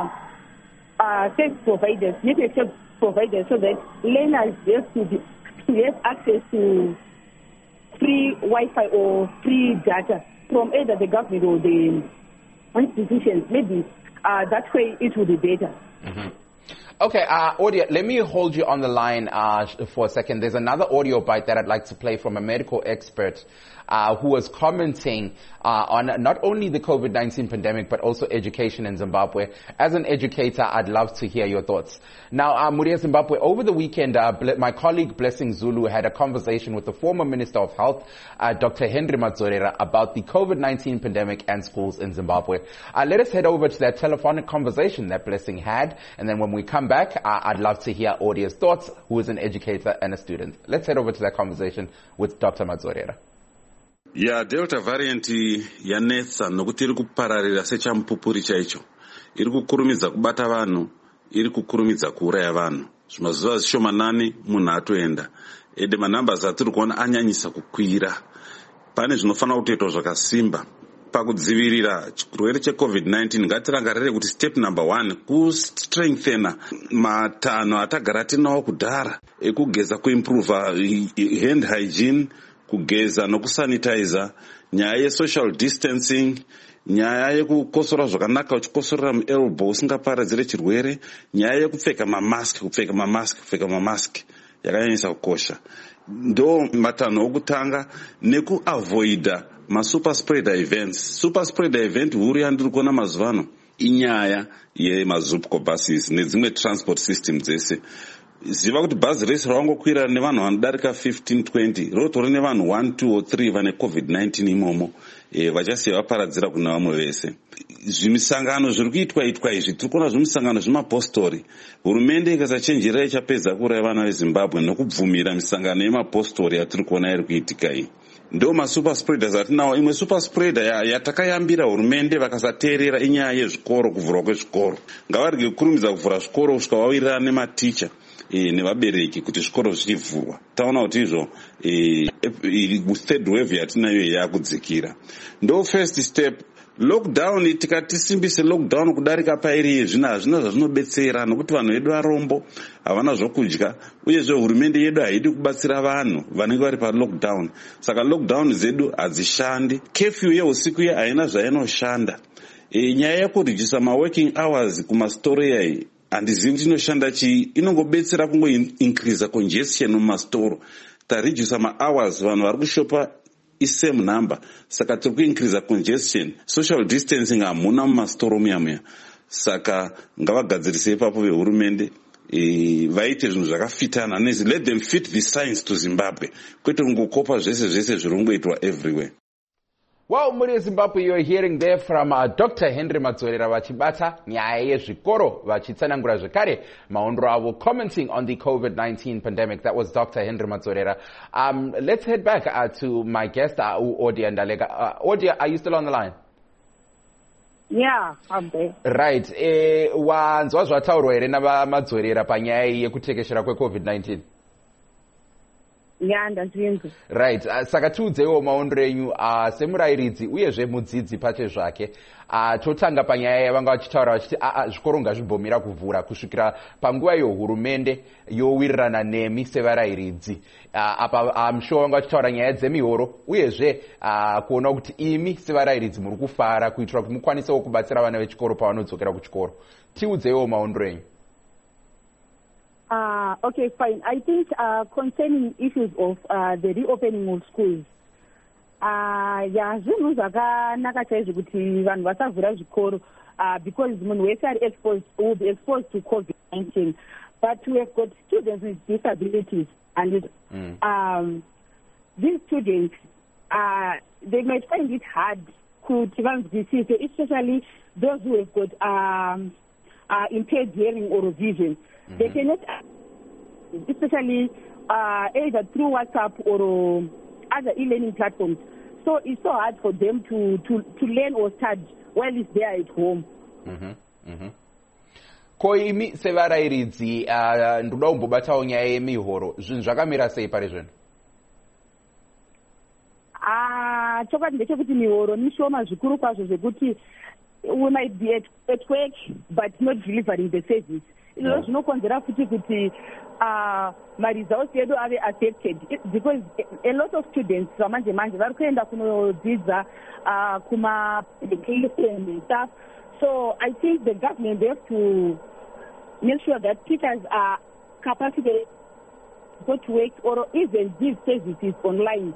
service providers, network providers, so that learners have to have access to free Wi-Fi or free data from either the government or the institutions. Maybe that way it will be better. Mm-hmm. Okay, Odia, let me hold you on the line for a second. There's another audio bite that I'd like to play from a medical expert who was commenting on not only the COVID-19 pandemic, but also education in Zimbabwe. As an educator, I'd love to hear your thoughts. Now, Muria Zimbabwe, over the weekend, my colleague Blessing Zulu had a conversation with the former Minister of Health, Dr. Henry Madzorera, about the COVID-19 pandemic and schools in Zimbabwe. Let us head over to that telephonic conversation that Blessing had, and then when we come back, I'd love to hear Odia's thoughts, who is an educator and a student. Let's head over to that conversation with Dr. Madzorera. Delta variant yanetsa nokuti iri kupararira sechamupupuri chaicho. Iri kukurumidza kubata vanhu, iri kukurumidza kuuraya vanhu. Zvimazuva zvishomanani munhu atoenda. Ede manambers atiri kuona anyanyisa kukwira. Pane zvinofanira kutoitwa zvakasimba pakudzivirira chirwere cheCovid-19. Ngatirangarire kuti step number 1 kustrengthena matanho atagara tinawo kudhara ekugeza kuimprove hand hygiene, kugeza nokusanitizer, nyaya yesocial distancing, nyaya yekukosora zvakanaka uchikosorera muelbow usingaparadzire chirwere, nyaya yekupfeka mamask yakanyanyisa kukosha. Ndo matanho okutanga nekuavoida masuper spreader events. Super spreader event huru yandiri kuona mazuva ano inyaya yemazupco buses nedzimwe transport system dzese. Ziva kuti bhazi rese rawangokwira nevanhu vanodarika 15-20 rotori nevanhu 1, 2 or 3 vane COVID-19 imomo, vachasiya vaparadzira kuna vamwe vese. Zvimisangano zviri kuitwa izvi tiri kuona zvimisangano zvemapostori. Hurumende ikasachenjerera ichapedza kuuraya vana veZimbabwe nokubvumira misangano yemapostori yatiri kuona iri kuitika iyi. Ndo masuper spreaders atinawo. Imwe super spreader yatakayambira hurumende vakasateerera inyaya yezvikoro, kuvhurwa kwezvikoro. Ngavarege kukurumidza kuvhura zvikoro kusvika vawirirana nematicha nevabereki kuti zvikoro zvichivhurwa. Taona kuti izvo third wave yatinayo yakudzikira. Ndo first step. Lockdown, tikatisimbise lockdown kudarika pairi yezvino hazvina zvazvinobetsera, nokuti vanhu vedu varombo havana zvokudya, uyezve hurumende yedu haidi kubatsira vanhu vanenge vari palockdown. Saka lockdown dzedu hadzishandi. Curfew yeusiku ye haina zvainoshanda. Nyaya yekuredusa maworking hours kumastore yai handizivi kuti inoshanda chii. Inongobetsera kungoincrease congestion mumastoro. Taredusa mahours vanhu vari kushopa same number. Saka tiri kuincrease congestion. Social distancing hamuna mumastoro muya. Saka ngavagadzirise ipapo vehurumende vaite zvinhu zvakafitana nezi. Let them fit the science to Zimbabwe. Kwete kungokopa zvese zviri kungoitwa everywhere. Well, muri Zimbabwe, you're hearing there from Dr. Henry Madzorera vachibata nyaya yezvikoro vachitsanangura zvekare maondro avo, commenting on the COVID-19 pandemic. That was Dr. Henry Madzorera. Let's head back to my guest, Odia Ndalega. Odia, are you still on the line? Yeah, I'm there. Right. Wanzwa zvataurwa here navamadzorera panyaya yekutekeshera kweCovid-19? Yeah, ndazvinzwa. Right. Saka tiudzewo maondro enyu semurairidzi uyezve mudzidzi pache zvake. Totanga panyaya yavanga vachitaura vachiti zvikoro ngazvimbomira kuvhura kusvikira panguva iyo hurumende yowirirana nemi sevarairidzi. Apa I'm sure vanga vachitaura nyaya dzemihoro uyezve kuona kuti imi sevarairidzi muri kufara kuitira kuti mukwanisewo kubatsira vana vechikoro pavanodzokera kuchikoro. Tiudzewo maondro enyu. Okay, fine. I think concerning issues of the reopening of schools, zvinhu zvakanaka chaizvo kuti vanhu vasavhura zvikoro because munhu wese will be exposed to COVID-19. But we have got students with disabilities, and these students, they might find it hard especially those who have got impaired hearing or vision. They cannot, especially either through WhatsApp or other e-learning platforms. So it's so hard for them to learn or study while it's there at home. Koimi sevarairidzi ndoda kumbobatawo nyaya yemihoro zvinhu zvakamira sei pari zvino? Chokwadi ndechekuti mihoro mishoma zvikuru kwazvo zvekuti we might be at work but not delivering the service. Izvozvo zvinokonzera kuti ma-results edu ave affected because a lot of students vamanje vari kuenda kunodzidza kuma-education and stuff. So I think the government has to make sure that teachers are capacitated to go to work or even give services online.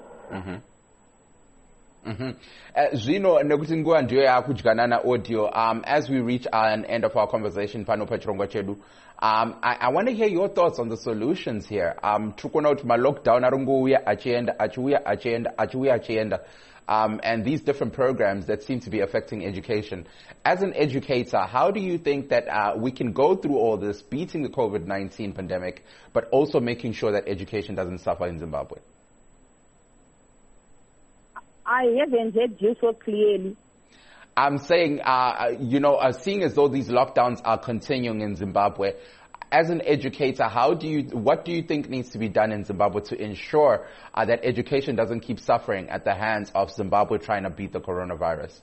Zvino nekuti nguva ndiyo yakudyanana audio, as we reach an end of our conversation pano pachirongwa chedu, I want to hear your thoughts on the solutions here. Turikuona kuti ma-lockdown arongouya achienda achienda, and these different programs that seem to be affecting education. As an educator, how do you think that we can go through all this, beating the COVID-19 pandemic, but also making sure that education doesn't suffer in Zimbabwe? I haven't heard you so clearly. I'm saying, seeing as though these lockdowns are continuing in Zimbabwe, as an educator, what do you think needs to be done in Zimbabwe to ensure that education doesn't keep suffering at the hands of Zimbabwe trying to beat the coronavirus?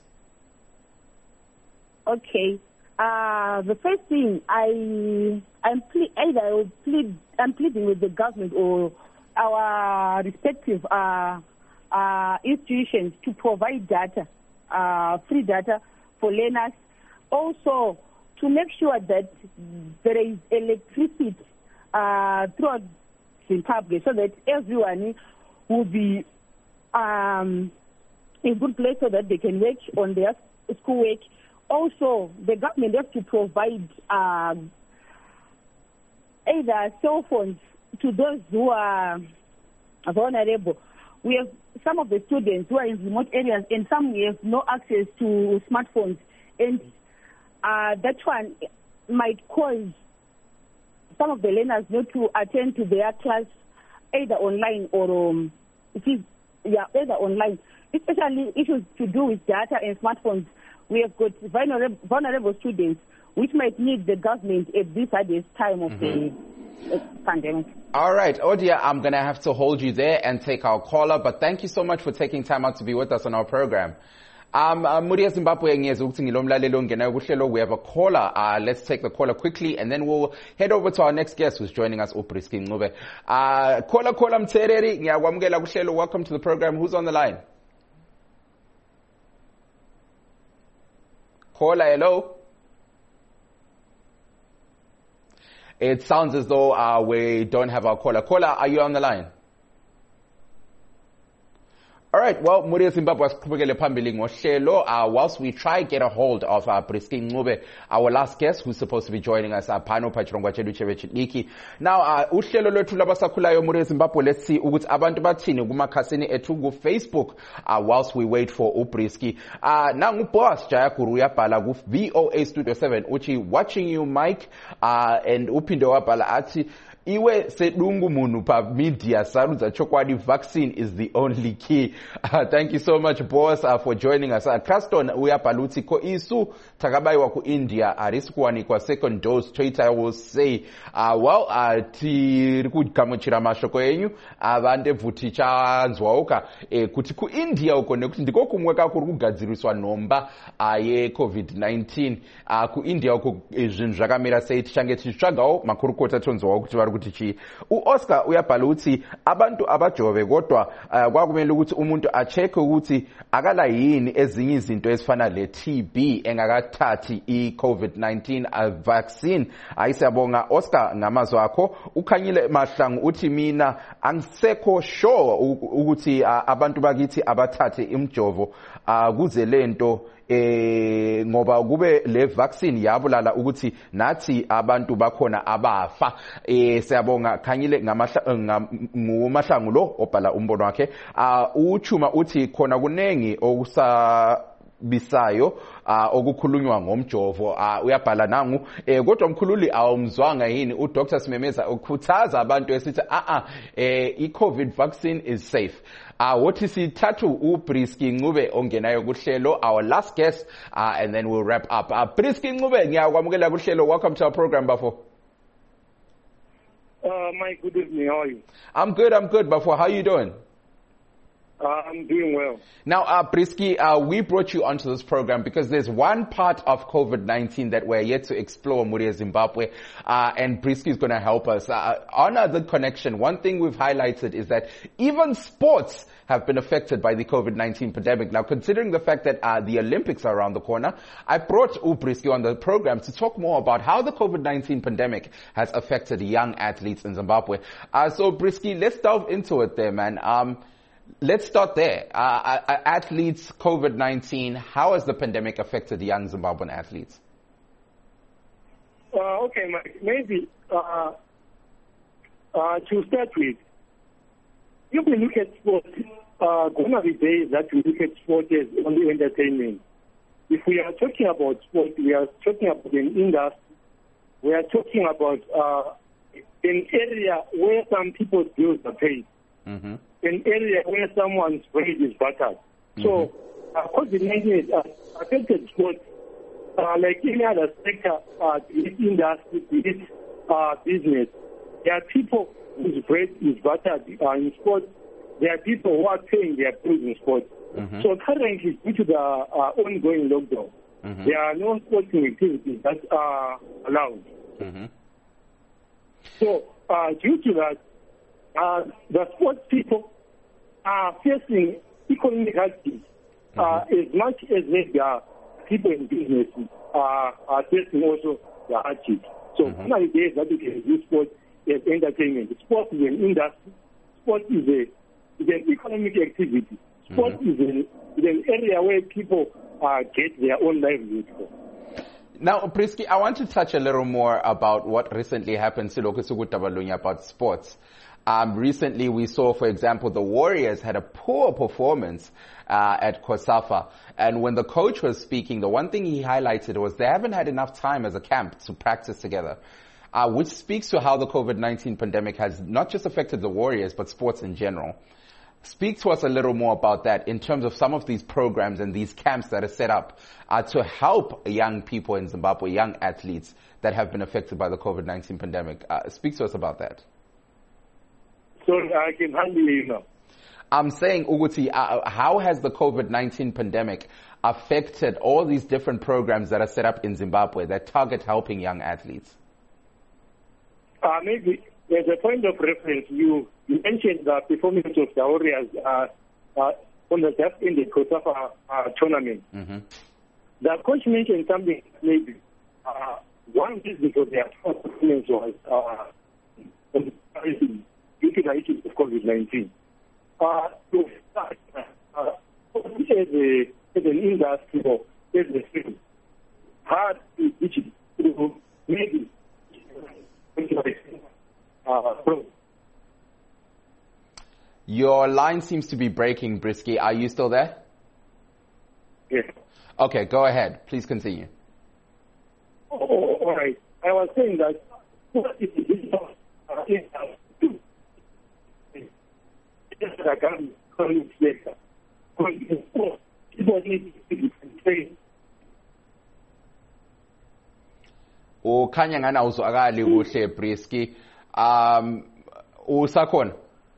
Okay. The first thing, I'm pleading with the government or our respective institutions to provide data, free data for learners. Also, to make sure that there is electricity throughout Zimbabwe so that everyone will be in a good place so that they can work on their schoolwork. Also, the government has to provide either cell phones to those who are vulnerable. We have some of the students who are in remote areas and some have no access to smartphones, and that one might cause some of the learners not to attend to their class either online or either online. Especially issues to do with data and smartphones. We have got vulnerable students which might need the government at this hardest time of the pandemic. All right, Odia, I'm going to have to hold you there and take our caller, but thank you so much for taking time out to be with us on our program. Muria Zimbabwe, we have a caller. Let's take the caller quickly and then we'll head over to our next guest who's joining us, Upriski Ncube. Caller Mtereri, welcome to the program. Who's on the line? Caller, hello? It sounds as though we don't have our caller. Caller, are you on the line? All right, well, Muria Zimbabwe whilst we try to get a hold of Priski Ncube, our last guest who's supposed to be joining us, Pano Pachirongwa Chedu Chevechidiki. Now, uhlelo lwethu labasakhulayo Muria Zimbabwe, let's see ukuthi abantu bathini kumakhasini ethu ku Facebook whilst we wait for Upriski. Nangu boss Jaya Kuruya pala ku VOA Studio 7 uchi watching you Mike and uphinde wapala athi Iwe sedungu munu pa media sarudza chokwadi vaccine is the only key. Thank you so much boss for joining us. Claston uyapaluti ko isu takabaiwa ku India arisikuwani kwa second dose straight I will say tiri kugamuchira mashoko yenyu avande bvuti chanzwauka kuti ku India uko nekuti ndiko kumwe kuri kugadziriswa nomba ye COVID-19 ku India uko zvinhu zvakamira sei tichange tichitsvagawo makurukota tonzwawo kuti vari kuti chi Oscar uyabhala ukuthi abantu abajove kodwa kwakumele ukuthi umuntu acheke ukuthi akala yini ezinye izinto ezifana le TB engakathathi i-COVID-19 vaccine. Ayisiyabonga Oscar ngamazwi akho. Ukhanyile Mahlangu uthi mina angisekho sure ukuthi abantu bakithi abathathe imjovo kuze lento ngoba kube le vaccine yabulala ukuthi nathi abantu bakhona abafa. Siyabonga Khanyile nguMahlangu lo obhala umbono wakhe. Uchuma uthi khona kunengi bisayo okukhulunywa ngomjovo uyabhala nangu kodwa umkhululi awumzwanga yini uDr Simemeza ukhuthaza abantu esithi i-COVID vaccine is safe. Wothi sithathu uBrisky Ncube ongenayo kuhlelo, our last guest, and then we'll wrap up. Brisky Ncube, ngiyakwamukela kuhlelo. Welcome to our program, Bafo. Mike, good evening. How are you? I'm good, Bafo. How are you doing? I'm doing well. Now, Brisky, we brought you onto this program because there's one part of COVID-19 that we're yet to explore, Muria Zimbabwe, and Brisky is going to help us. On the connection, one thing we've highlighted is that even sports have been affected by the COVID-19 pandemic. Now, considering the fact that the Olympics are around the corner, I brought Brisky on the program to talk more about how the COVID-19 pandemic has affected young athletes in Zimbabwe. So, Brisky, let's delve into it there, man. Let's start there. Athletes, COVID-19, how has the pandemic affected young Zimbabwean athletes? Okay, Mike, maybe to start with, if we look at sports, gone are the days that we look at sport as only entertainment. If we are talking about sport, we are talking about an industry. We are talking about an area where some people's bills are paid. Mm-hmm. An area where someone's bread is buttered. Mm-hmm. So, COVID-19 has affected sports like any other sector, this industry, this business. There are people whose bread is buttered in sports. There are people who are paying their bills in sports. Mm-hmm. So currently, due to the ongoing lockdown, mm-hmm. there are no sporting activities that are allowed. Mm-hmm. So, due to that, the sports people are facing economic hardships as much as they are people in business are facing also the hardships. So nowadays that we can use sports as entertainment. Sport is an industry. Sport is an economic activity. Sport is an area where people get their own livelihood from. Now, Brisky, I want to touch a little more about what recently happened about sports. Recently, we saw, for example, the Warriors had a poor performance at COSAFA. And when the coach was speaking, the one thing he highlighted was they haven't had enough time as a camp to practice together, which speaks to how the COVID-19 pandemic has not just affected the Warriors, but sports in general. Speak to us a little more about that in terms of some of these programs and these camps that are set up to help young people in Zimbabwe, young athletes that have been affected by the COVID-19 pandemic. Speak to us about that. Sorry, I can hardly hear you now. I'm saying, Uguti, how has the COVID-19 pandemic affected all these different programs that are set up in Zimbabwe that target helping young athletes? Maybe as a point of reference, you mentioned the performance of the Warriors on the just in the COSAFA tournament. Mm-hmm. The coach mentioned something maybe one reason for their performance was due to the issues of COVID-19. To start, as an industry or as a field, hard to maybe Your line seems to be breaking, Brisky. Are you still there? Yes. Okay, go ahead. Please continue. All right. I was saying that ukhanya ngani awuzwakali kuhle Brisky. Usakhona?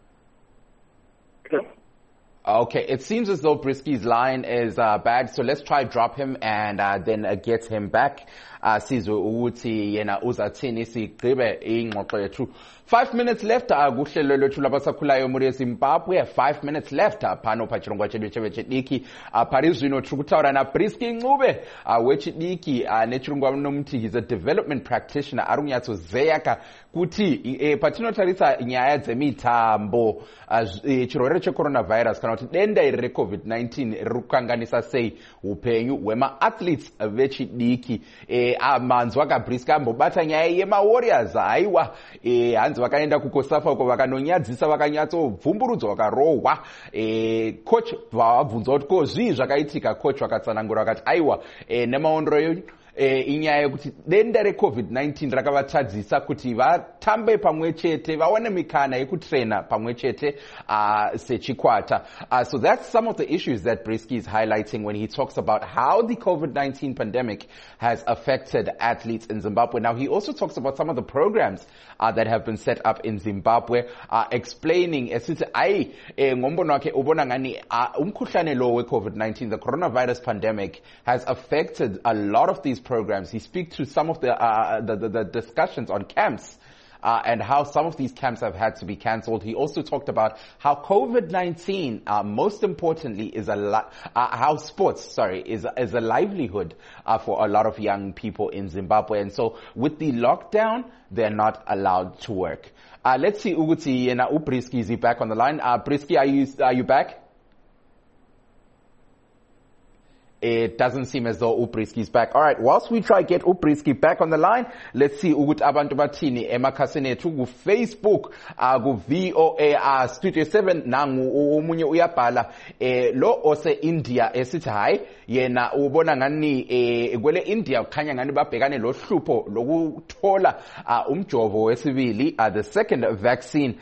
Okay, it seems as though Brisky's line is bad, so let's try drop him and then get him back. Sizwe ukuthi yena uzathini sigqibe ingxoxo yethu. 5 minutes left kuhlelo lwethu labasakhulayo muri Zimbabwe. 5 minutes left phano pachirongwa chedu chevechidiki parizvino tiri kutaura naBrisky Ncube wechidiki nechirongwa nomuti he's a development practitioner ari kunyatsozeya kuti patinotarisa nyaya dzemitambo chirwere checoronavirus kana kuti denda iri reCovid-19 riri kukanganisa sei upenyu hwemaathletes vechidiki amanzwa kaBriski ambobata nyaya yemawarriors haiwa hanzi vakaenda kukosafa uko vakanonyadzisa vakanyatsobvumburudzwa vakarohwa coach vabvunzwa kuti ko zvii zvakaitika coach vakatsanangura vakati aiwa nemaondero inyaya yekuti denda reCovid-19 rakavatadzisa kuti vatambe pamwe chete vaone mikana yekutraina pamwe chete sechikwata. So that's some of the issues that Briski is highlighting when he talks about how the COVID-19 pandemic has affected athletes in Zimbabwe. Now he also talks about some of the programs that have been set up in Zimbabwe, explaining esithi ngombono wakhe ubona ngani umkhuhlane lo we-COVID-19, the coronavirus pandemic, has affected a lot of these programs. He speaks to some of the discussions on camps and how some of these camps have had to be cancelled. He also talked about how COVID-19, most importantly, is how sports, is a livelihood for a lot of young people in Zimbabwe. And so with the lockdown, they're not allowed to work. Let's see Uguti and Briski, is he back on the line? Briski, are you back? It doesn't seem as though Briski is back. All right, whilst we try to get Briski back on the line, let's see ukuthi abantu bathini emakhasini ethu ku Facebook, ku VOA Studio 7 nangu umunye uyabhala lo ose India esithi hayi yena ubona ngani kwele India kukhanya ngani babhekane lo hlupho lokuthola umjovo wesibili, the second vaccine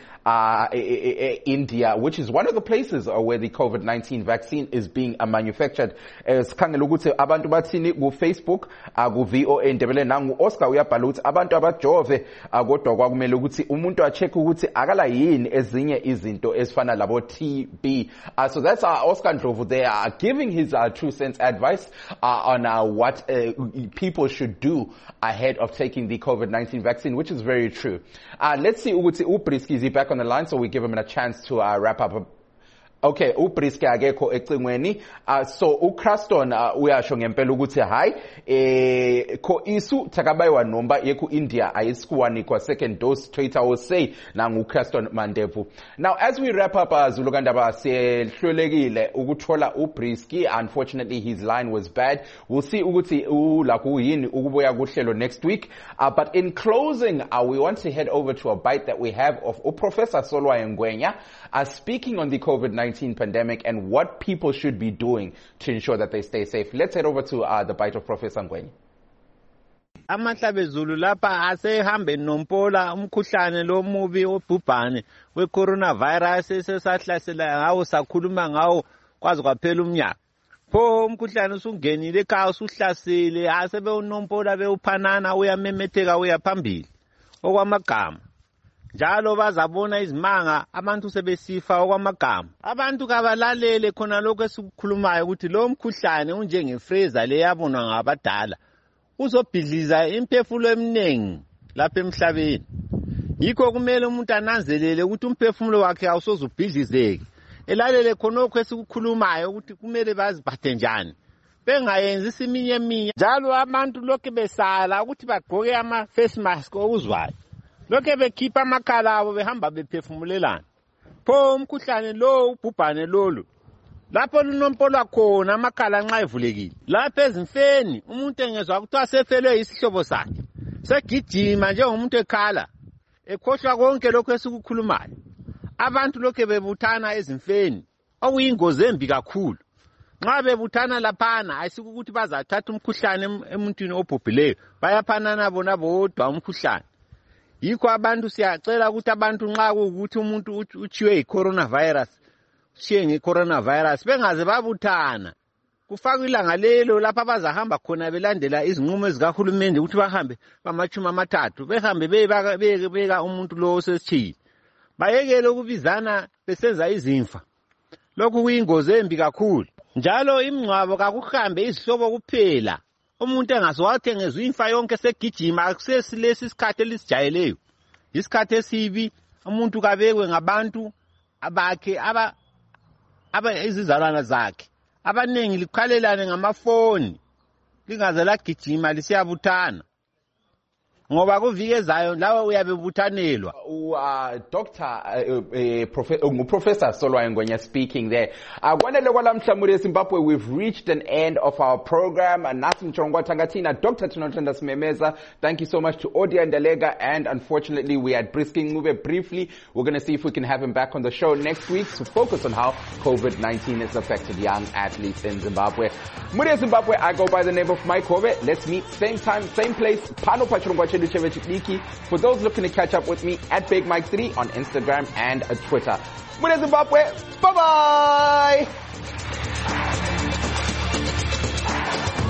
India, which is one of the places where the COVID-19 vaccine is being manufactured. Sikhangela ukuthi abantu bathini ku Facebook, ku VOA Ndebele nangu Oscar uyabhala ukuthi abantu abajove kodwa kwakumele ukuthi umuntu acheck ukuthi akala yini ezinye izinto ezifana labo TB. So that's Oscar Ndlovu there giving his 2 cents advice on what people should do ahead of taking the COVID-19 vaccine, which is very true. Let's see ukuthi uBriski is back on the line, so we give him a chance to wrap up. Okay, uBriski akekho ecingweni. So uCraston uyasho ngempela ukuthi hayi ko isu thakabayiwa nomba yeku India ayisikuwani kwa second dose straight I will say nangu uCraston Mandevu. Now as we wrap up Zulu Kandaba sehlulekile ukuthola uBriski. Unfortunately his line was bad. We'll see ukuthi ulakhu yini ukubuya kuhlelo next week. But in closing we want to head over to a bite that we have of Professor Solwayo Ngwenya speaking on the COVID-19 pandemic and what people should be doing to ensure that they stay safe. Let's head over to the bite of Professor Ngwenya. Amahlabezulu lapha asehambe nompola umkhuhlane lo mubi obhubhane we-coronavirus esesahlasela ngawo sakhuluma ngawo kwaze kwaphela umnyaka. Pho umkhuhlane usungenile ekhaya usuhlasele asebe unompola bewuphanana uyamemetheka uyaphambili okwamagama. Njalo bazabona izimanga abantu sebesifa okwamagama. Abantu kabalalele khona lokho esikukhulumayo ukuthi lo mkhuhlane unjengefreezer leyabonwa ngabadala. Uzobhidliza imphefumulo eminingi lapha emhlabeni. Yikho kumele umuntu ananzelele ukuthi umphefumulo wakhe awusozubhidlizeke. Elalele khonokho esikukhulumayo ukuthi kumele baziphathe njani. Bengayenzi siminye. Njalo abantu lokho besala ukuthi bagqoke ama face mask okuzwayo. Lokho bekhipha amakhala abo behamba bephefumulelana. Pho umkhuhlane lo ubhubhane lolu lapho lunompolwa khona amakhala nxa evulekile. Lapha ezimfeni umuntu engezwa ukuthi asefelwe isihlobo sakhe segijima njengomuntu ekhala ekhohlwa konke lokho esikukhulumayo. Abantu lokho bebuthana ezimfeni okuyingozi embi kakhulu. Nxa bebuthana laphana ayisikukuthi bazathatha umkhuhlane emuntwini obhubhileyo bayaphanana bona bodwa umkhuhlane. Yikho abantu siyacela ukuthi abantu nxa ukuthi umuntu uchiwe yi-coronavirus uchiwe nge-coronavirus bengaze babuthana. Kufakwe ilanga lelo lapha bazahamba khona belandela izinqumo ezikahulumende ukuthi bahambe bamachuma amathathu behambe beka umuntu lo osesithile. Bayekele ukubizana besenza izimfa. Lokhu kuyingozi embi kakhulu. Njalo imngcwabo kakuhambe izihlobo kuphela. Umuntu engasowathi ngezwe imfa yonke segijima akusesilesi isikhathi elisijayeleyo. Isikhathi esibi umuntu kabekwe ngabantu abakhe izizalwana zakhe. Abanengi likhalelane ngamafoni. Lingaze lagijima lisiyabuthana. ngoba kuvike ezayo lawa uyabe buthanelwa. Professor Solwayo Ngwenya speaking there. Kwanele kwalamhla muri eZimbabwe, we've reached an end of our program. Nathi Mchongwa Tangatina, Dr. Tinotenda Smemeza, thank you so much to Odia Ndelega, and unfortunately we had Brisking Ngube briefly. We're going to see if we can have him back on the show next week to focus on how COVID-19 has affected young athletes in Zimbabwe. Muri Zimbabwe, I go by the name of Mike Hove. Let's meet same time, same place. Pano Pachirongwa Chedu Chevechiki. For those looking to catch up with me, at Big Mike 3 on Instagram and Twitter. Muri Zimbabwe, bye-bye!